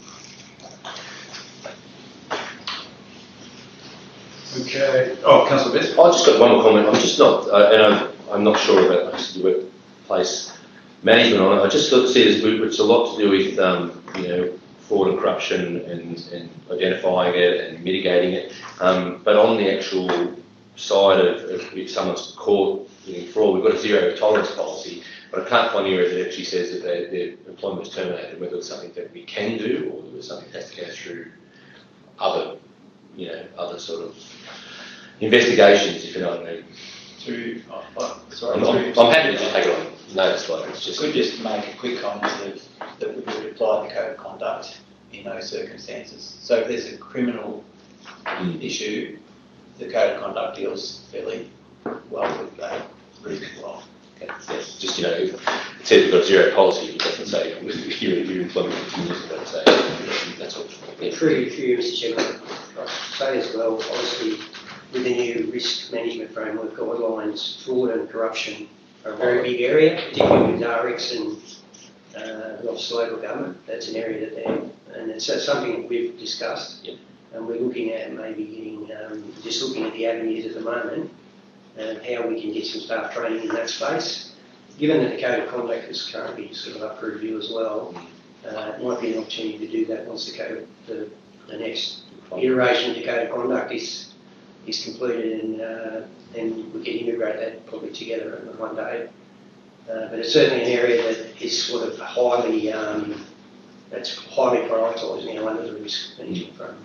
Okay. Oh, Councillor Best. I just got one more comment. I'm just not, uh, and I'm, I'm not sure about the workplace management on it. I just look, see this, it's a lot to do with, um, you know, fraud and corruption and, and identifying it and mitigating it. Um, but on the actual side of, of if someone's caught doing fraud, we've got a zero tolerance policy, but I can't find anywhere that actually says that their, their employment is terminated, whether it's something that we can do or whether it's something that has to go through other, you know, other sort of investigations, if you know what I mean. Through, oh, oh, sorry, I'm, I'm, through- I'm happy to just take it on notice, but it's just... Could just make a quick comment that, that we would apply the code of conduct in those circumstances. So if there's a criminal Mm. issue, the code of conduct deals fairly well with that, reasonably well. Okay, yes, just, you know, if it says we've got a zero policy, it doesn't say your, your employment continues, it doesn't say, that's all. Yeah. Through you, through you, Mister Chairman, I'd say as well, obviously, with the new risk management framework guidelines, fraud and corruption are a very big area, particularly with R X and uh, obviously local government. That's an area that they're, and it's something that we've discussed. Yep. And we're looking at maybe getting, um, just looking at the avenues at the moment and how we can get some staff training in that space. Given that the code of conduct is currently sort of up for review as well, uh, it might be an opportunity to do that once the code, the, the next iteration of the code of conduct is is completed, and uh, then we can integrate that probably together in one day. Uh, but it's certainly an area that is sort of highly, um, that's highly prioritised now under the risk management framework.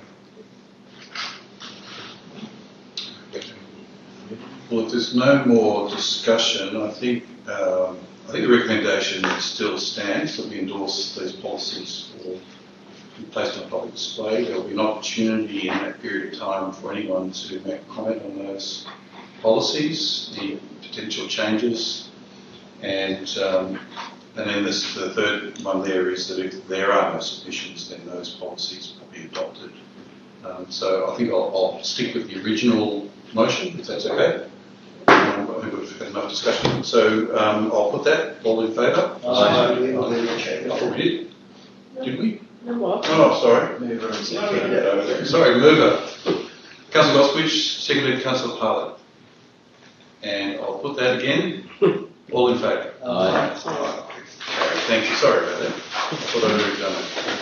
Well, if there's no more discussion, I think um, I think the recommendation still stands that we endorse these policies for be placed on public display. There will be an opportunity in that period of time for anyone to make comment on those policies, the potential changes, and um, and then this, the third one there is that if there are no submissions, then those policies will be adopted. Um, so I think I'll, I'll stick with the original motion, if that's okay. Um, I think we've had enough discussion. So um, I'll put that. All in favour? Aye. Oh, we did? Did we? No, what? Oh, sorry. Mover and seconder. Okay. Sorry, mover. Councillor Goswich, seconded Councillor Parlett. And I'll put that again. All in favour? Aye. Aye. Okay, thank you. Sorry about that. I thought I'd already done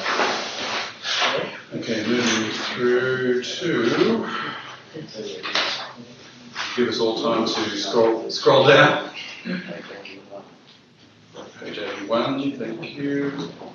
it. Okay, moving through to... Give us all time to scroll scroll down. Page eighty-one, thank you.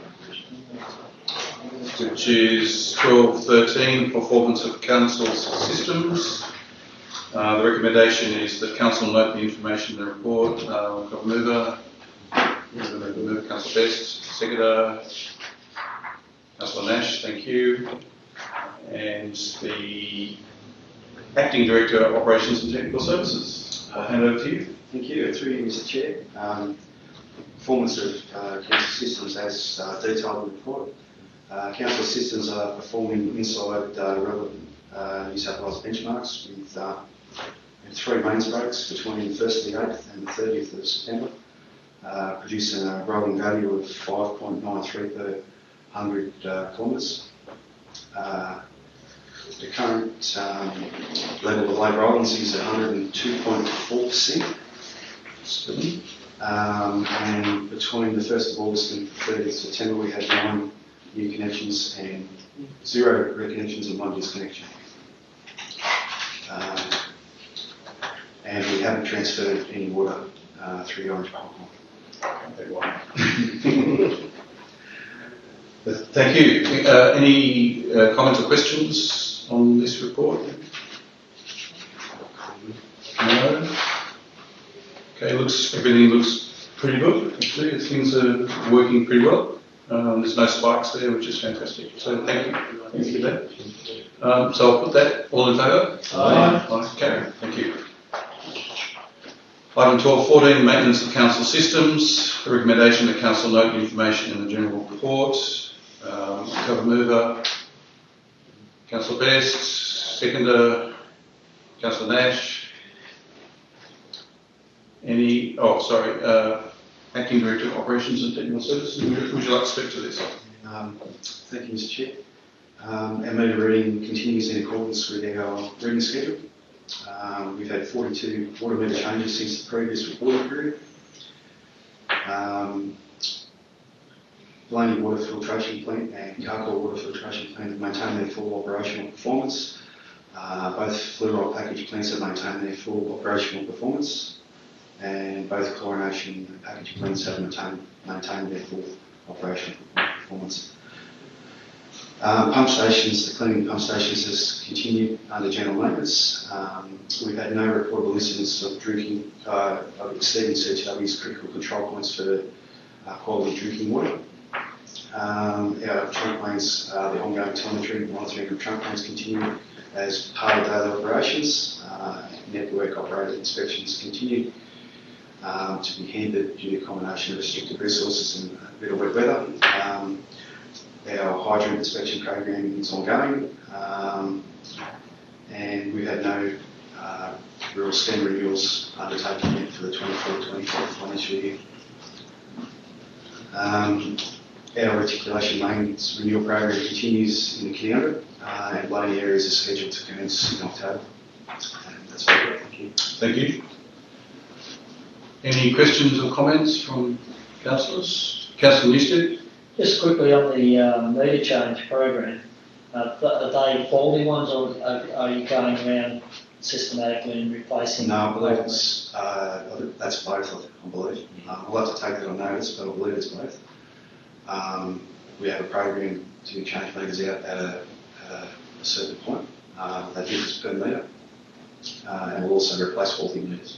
Which is twelve thirteen, performance of council's systems. Uh, the recommendation is that council note the information in the report. Uh, we've got mover, mover, mover, Councillor Best, seconder, Councillor Nash, thank you. And the Acting Director of Operations and Technical Services. I'll hand over to you. Thank you. Through you, Mister Chair. Um, performance of uh, council systems as uh, detailed in the report. Uh, council systems are performing inside uh, relevant uh, New South Wales benchmarks with uh, three mains breaks between the first of the eighth and the thirtieth of September, uh, producing a rolling value of five point nine three per one hundred uh, kilometres. Uh, the current um, level of labour islands is one hundred two point four percent. Um, and between the first of August and thirtieth of September, we had nine new connections and zero reconnections and one disconnection. Um, and we haven't transferred any water uh, through the Orange Pipeline. Thank you. Uh, any uh, comments or questions on this report? No? Okay, looks, everything looks pretty good. Actually, things are working pretty well. Um, there's no spikes there, which is fantastic. So thank you. Thank you for that. Um, so I'll put that all in favour. Aye. Aye. Carry. Thank you. Item twelve fourteen, maintenance of council systems. The recommendation that council note the information in the general report. Um, cover mover, Councillor Best, seconder, Councillor Nash. Any, oh sorry, uh, Acting Director of Operations and Technical Services, would you like to speak to this? Um, thank you, Mister Chair. Um, our meter reading continues in accordance with our reading schedule. Um, we've had forty-two water meter changes since the previous reporting period. Um, Blaney Water Filtration Plant and Carcoar Water Filtration Plant have maintained their full operational performance. Uh, both fluoride package plants have maintained their full operational performance, and both chlorination and package plants have maintained, maintained their full operational performance. Um, pump stations, the cleaning pump stations has continued under general maintenance. Um, we've had no reportable incidents of drinking, uh, of exceeding C T W's critical control points for uh, quality drinking water. Um, our trunk planes, uh, the ongoing telemetry and monitoring of trunk planes continue as part of daily operations. Uh, network operator inspections continue um, to be hindered due to a combination of restricted resources and a bit of wet weather. Um, our hydrant inspection program is ongoing, um, and we've had no uh, rural scheme renewals undertaken yet for the twenty-four twenty-five financial year. Um, Our reticulation mains renewal program continues in the Canberra, uh, and loading areas are scheduled to commence in October. And that's all. Thank you. Thank you. Any questions or comments from councillors? Councillor Newstead? Just quickly on the um, meter change program, uh, are they faulty ones, or are, are you going around systematically and replacing? No, I believe it's uh, that's both. I believe uh, we'll have to take that on notice, but I believe it's both. Um, we have a program to change meters out at a, at a, a certain point. Uh, they give us per metre, uh, and we'll also replace faulty meters.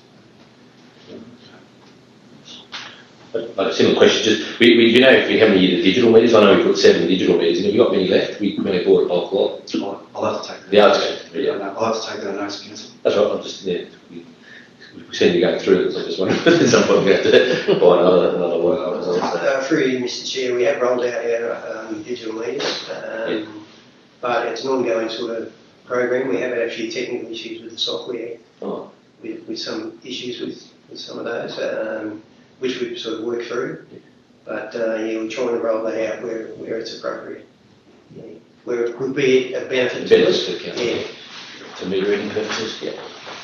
But, but a similar question, just, we, we, you know, if we how many the digital meters? I know we put seven digital meters in. Have you got many left? We only bought a bulk lot. I'll, I'll have to take that. Yeah, okay. Yeah. No, I'll have to take that on notice, Council. That's right, I'm just, yeah, we, we seem to be going through it, so I just wondering if at some point we have to buy another, another one. Uh, through you, Mister Chair, we have rolled out our um, digital meters, um, yeah. but it's an ongoing sort of program. We have actually technical issues with the software, oh. with, with some issues with, with some of those, um, which we've sort of worked through. But uh, yeah, we're trying to roll that out where, where it's appropriate, yeah. Where it would be a benefit to us. To yeah. To meter reading purposes, yeah.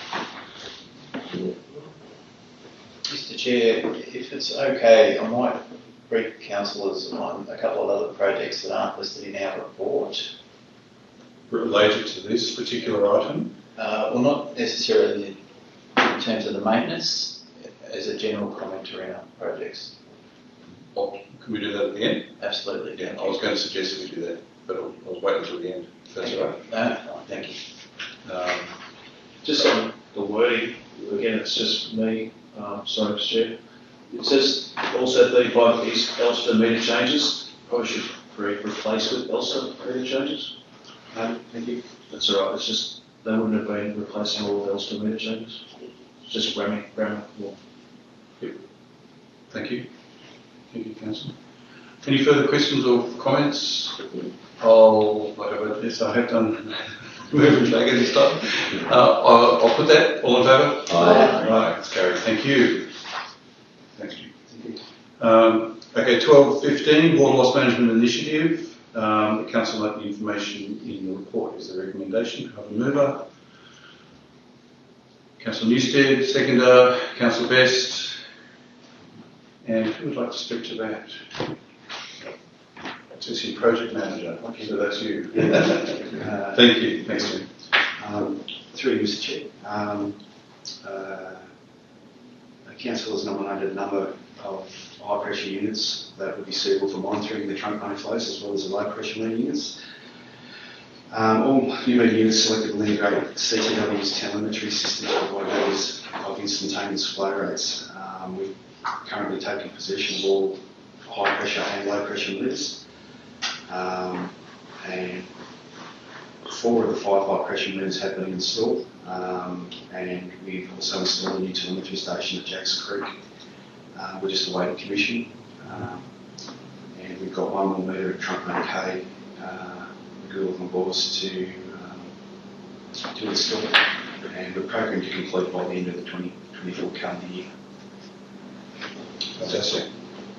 Mister Chair, if it's okay, I might brief councillors on a couple of other projects that aren't listed in our report. Related to this particular item? Uh, well, not necessarily in terms of the maintenance, as a general comment around projects. Oh, can we do that at the end? Absolutely. Yeah, I was going to suggest that we do that, but I'll, I'll wait until the end. If that's all right. No, fine, thank you. Um, Just on the wording, again, it's just me. Um, sorry, Mister Chair. It says also thirty-five East Elster meter changes. Probably should re- replace with Elster meter changes. Um, thank you. That's all right. It's just they wouldn't have been replacing all of Elster meter changes. It's just grammar. grammar law. Yep. Thank you. Thank you, Councillor. Any further questions or comments? I'll whatever. Yes, I have done. Moving flag this time. Uh, I'll, I'll put that. All in favour? Aye. Right, it's carried. Thank you. Thank you. Thank you. Um, okay, twelve fifteen, Water Loss Management Initiative. Um, the council note the information in the report is the recommendation. Have a mover. Councillor Newstead, seconder. Councillor Best. And who would like to speak to that? It's your project manager, so that's you. Uh, Thank you. Thanks, Tim. Um, through you, Mister Chair. Um, uh, the council has nominated a number of high pressure units that would be suitable for monitoring the trunk main flows as well as the low pressure meter units. Um, all new meter units selected will integrate C T W's telemetry system to provide values of instantaneous flow rates. Um, we've currently taken possession of all high pressure and low pressure meters. Um, and four of the five high pressure meters have been installed, um, and we've also installed a new telemetry station at Jacks Creek. Uh, we're just awaiting commission, um, and we've got one more meter at Trunk Main K, uh, Gould and Bourse to um, to install, and we're programmed to complete by the end of the twenty twenty-four calendar year. Fantastic.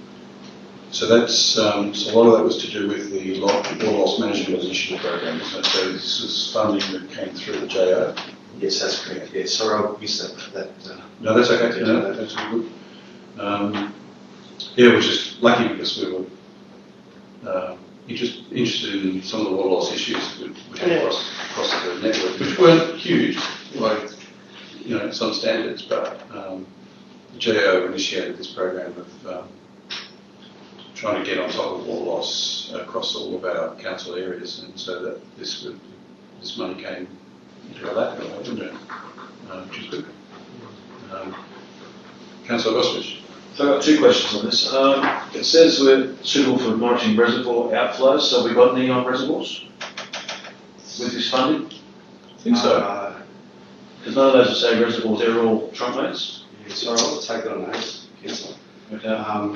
So that's um, so a lot of that was to do with the lo- water loss management initiative program, isn't it? So this was funding that came through the J O. Yes, that's correct. Yes, sorry, I missed that. that uh, No, that's okay. No, that's all good. Um, yeah, we're just lucky because we were uh, just interested in some of the water loss issues that we, we had across, across the network, which weren't huge, like you know, some standards, but um, the J O initiated this program of um, trying to get on top of water loss across all of our council areas, and so that this would, this money came into our lap, didn't it? Uh, which is good. Um, Councillor Goswich. So I've got two questions on this. Um, it says we're suitable for monitoring reservoir outflows, so have we got any on reservoirs with this funding? I think so. Uh, Because none of those are say reservoirs, they're all trunk mains. yeah, sorry, I'll take that on notice, Councillor. Okay. Um,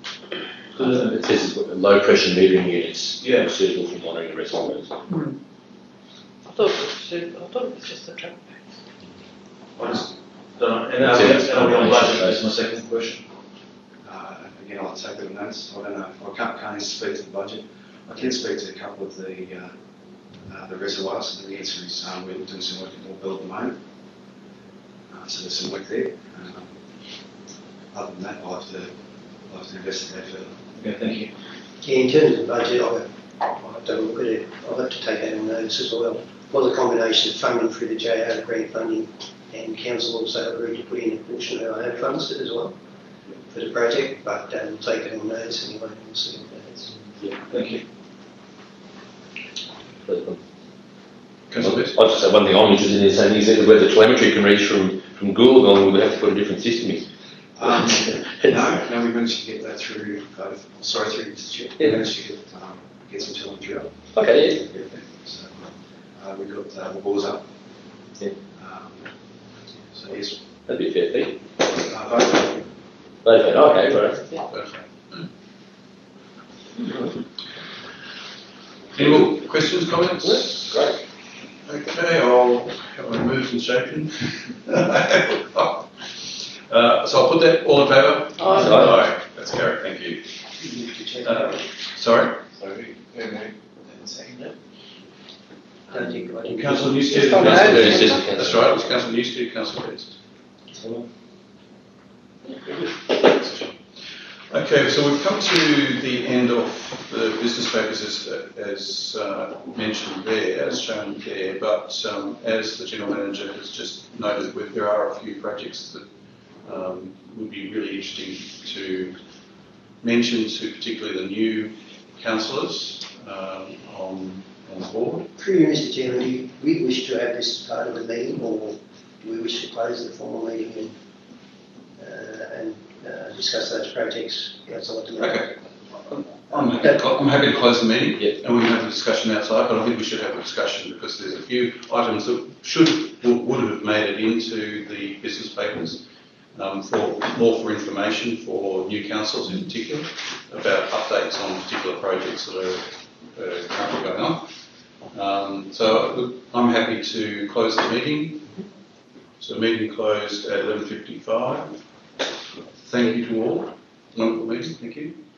It says low pressure metering units Yeah. are suitable for monitoring reservoirs. I thought it was, I thought it was just the trunk. I just don't know. And are we, and are we on budget? That's my second question. Uh, again, I'll take that on notice. I don't know. I can't, can't speak to the budget. I can speak to a couple of the uh, uh, the reservoirs, and the answer is um, we're doing some work at North at the moment. Uh, so there's some work there. Um, other than that, I'll have to, I'll have to investigate further. Okay, thank you. Yeah, in terms of budget, I've, I've done a look at it. I've had to take that on notice as well. It was a combination of funding through the J O, grant funding, and council also agreed to put in a portion of our own funds as well for the project, but um, we'll take it on notice anyway, and we'll see what that is. Yeah, thank you. Councillor Best. I'll just say one thing I'm interested in is saying is that where the telemetry can reach from, from Goulburn, we would have to put a different system in. Um, no, no, we managed to get that through, uh, sorry, through Mister Chair. Yeah. We managed to get, um, get some telemetry up. Okay, yeah. So, uh, we got uh, the balls up. Yeah. Um, so, yes. That'd be a fair thing. Uh, vote. Okay, okay, right. Yeah. Perfect. Any more questions, comments? Great. Okay, I'll have my moved and shaken. uh, so I'll put that all in favour? Aye. Aye. That's carried, thank you. Uh, sorry? Sorry, wait a minute. Second it. Don't think I did. Councillor Newstead. Just on Councillor that. Best. Yes, yes, That's right, it was Councillor Newstead, Councillor Best. Okay, so we've come to the end of the business papers as, as uh, mentioned there, as shown there, but um, as the General Manager has just noted, with, there are a few projects that um, would be really interesting to mention to particularly the new councillors um, on, on the board. Through you, Mister Chairman, do we wish to have this as part of the meeting, or do we wish to close the formal meeting and, uh, and uh, discuss those projects outside the meeting? Okay. I'm happy, to, cl- I'm happy to close the meeting, Yeah. and we can have a discussion outside, but I think we should have a discussion because there's a few items that should w- would have made it into the business papers um, for more for information for new councils in particular about updates on particular projects that are uh, currently going on. Um, so look, I'm happy to close the meeting. So meeting closed at eleven fifty-five. Thank you to all. Wonderful meeting. Thank you.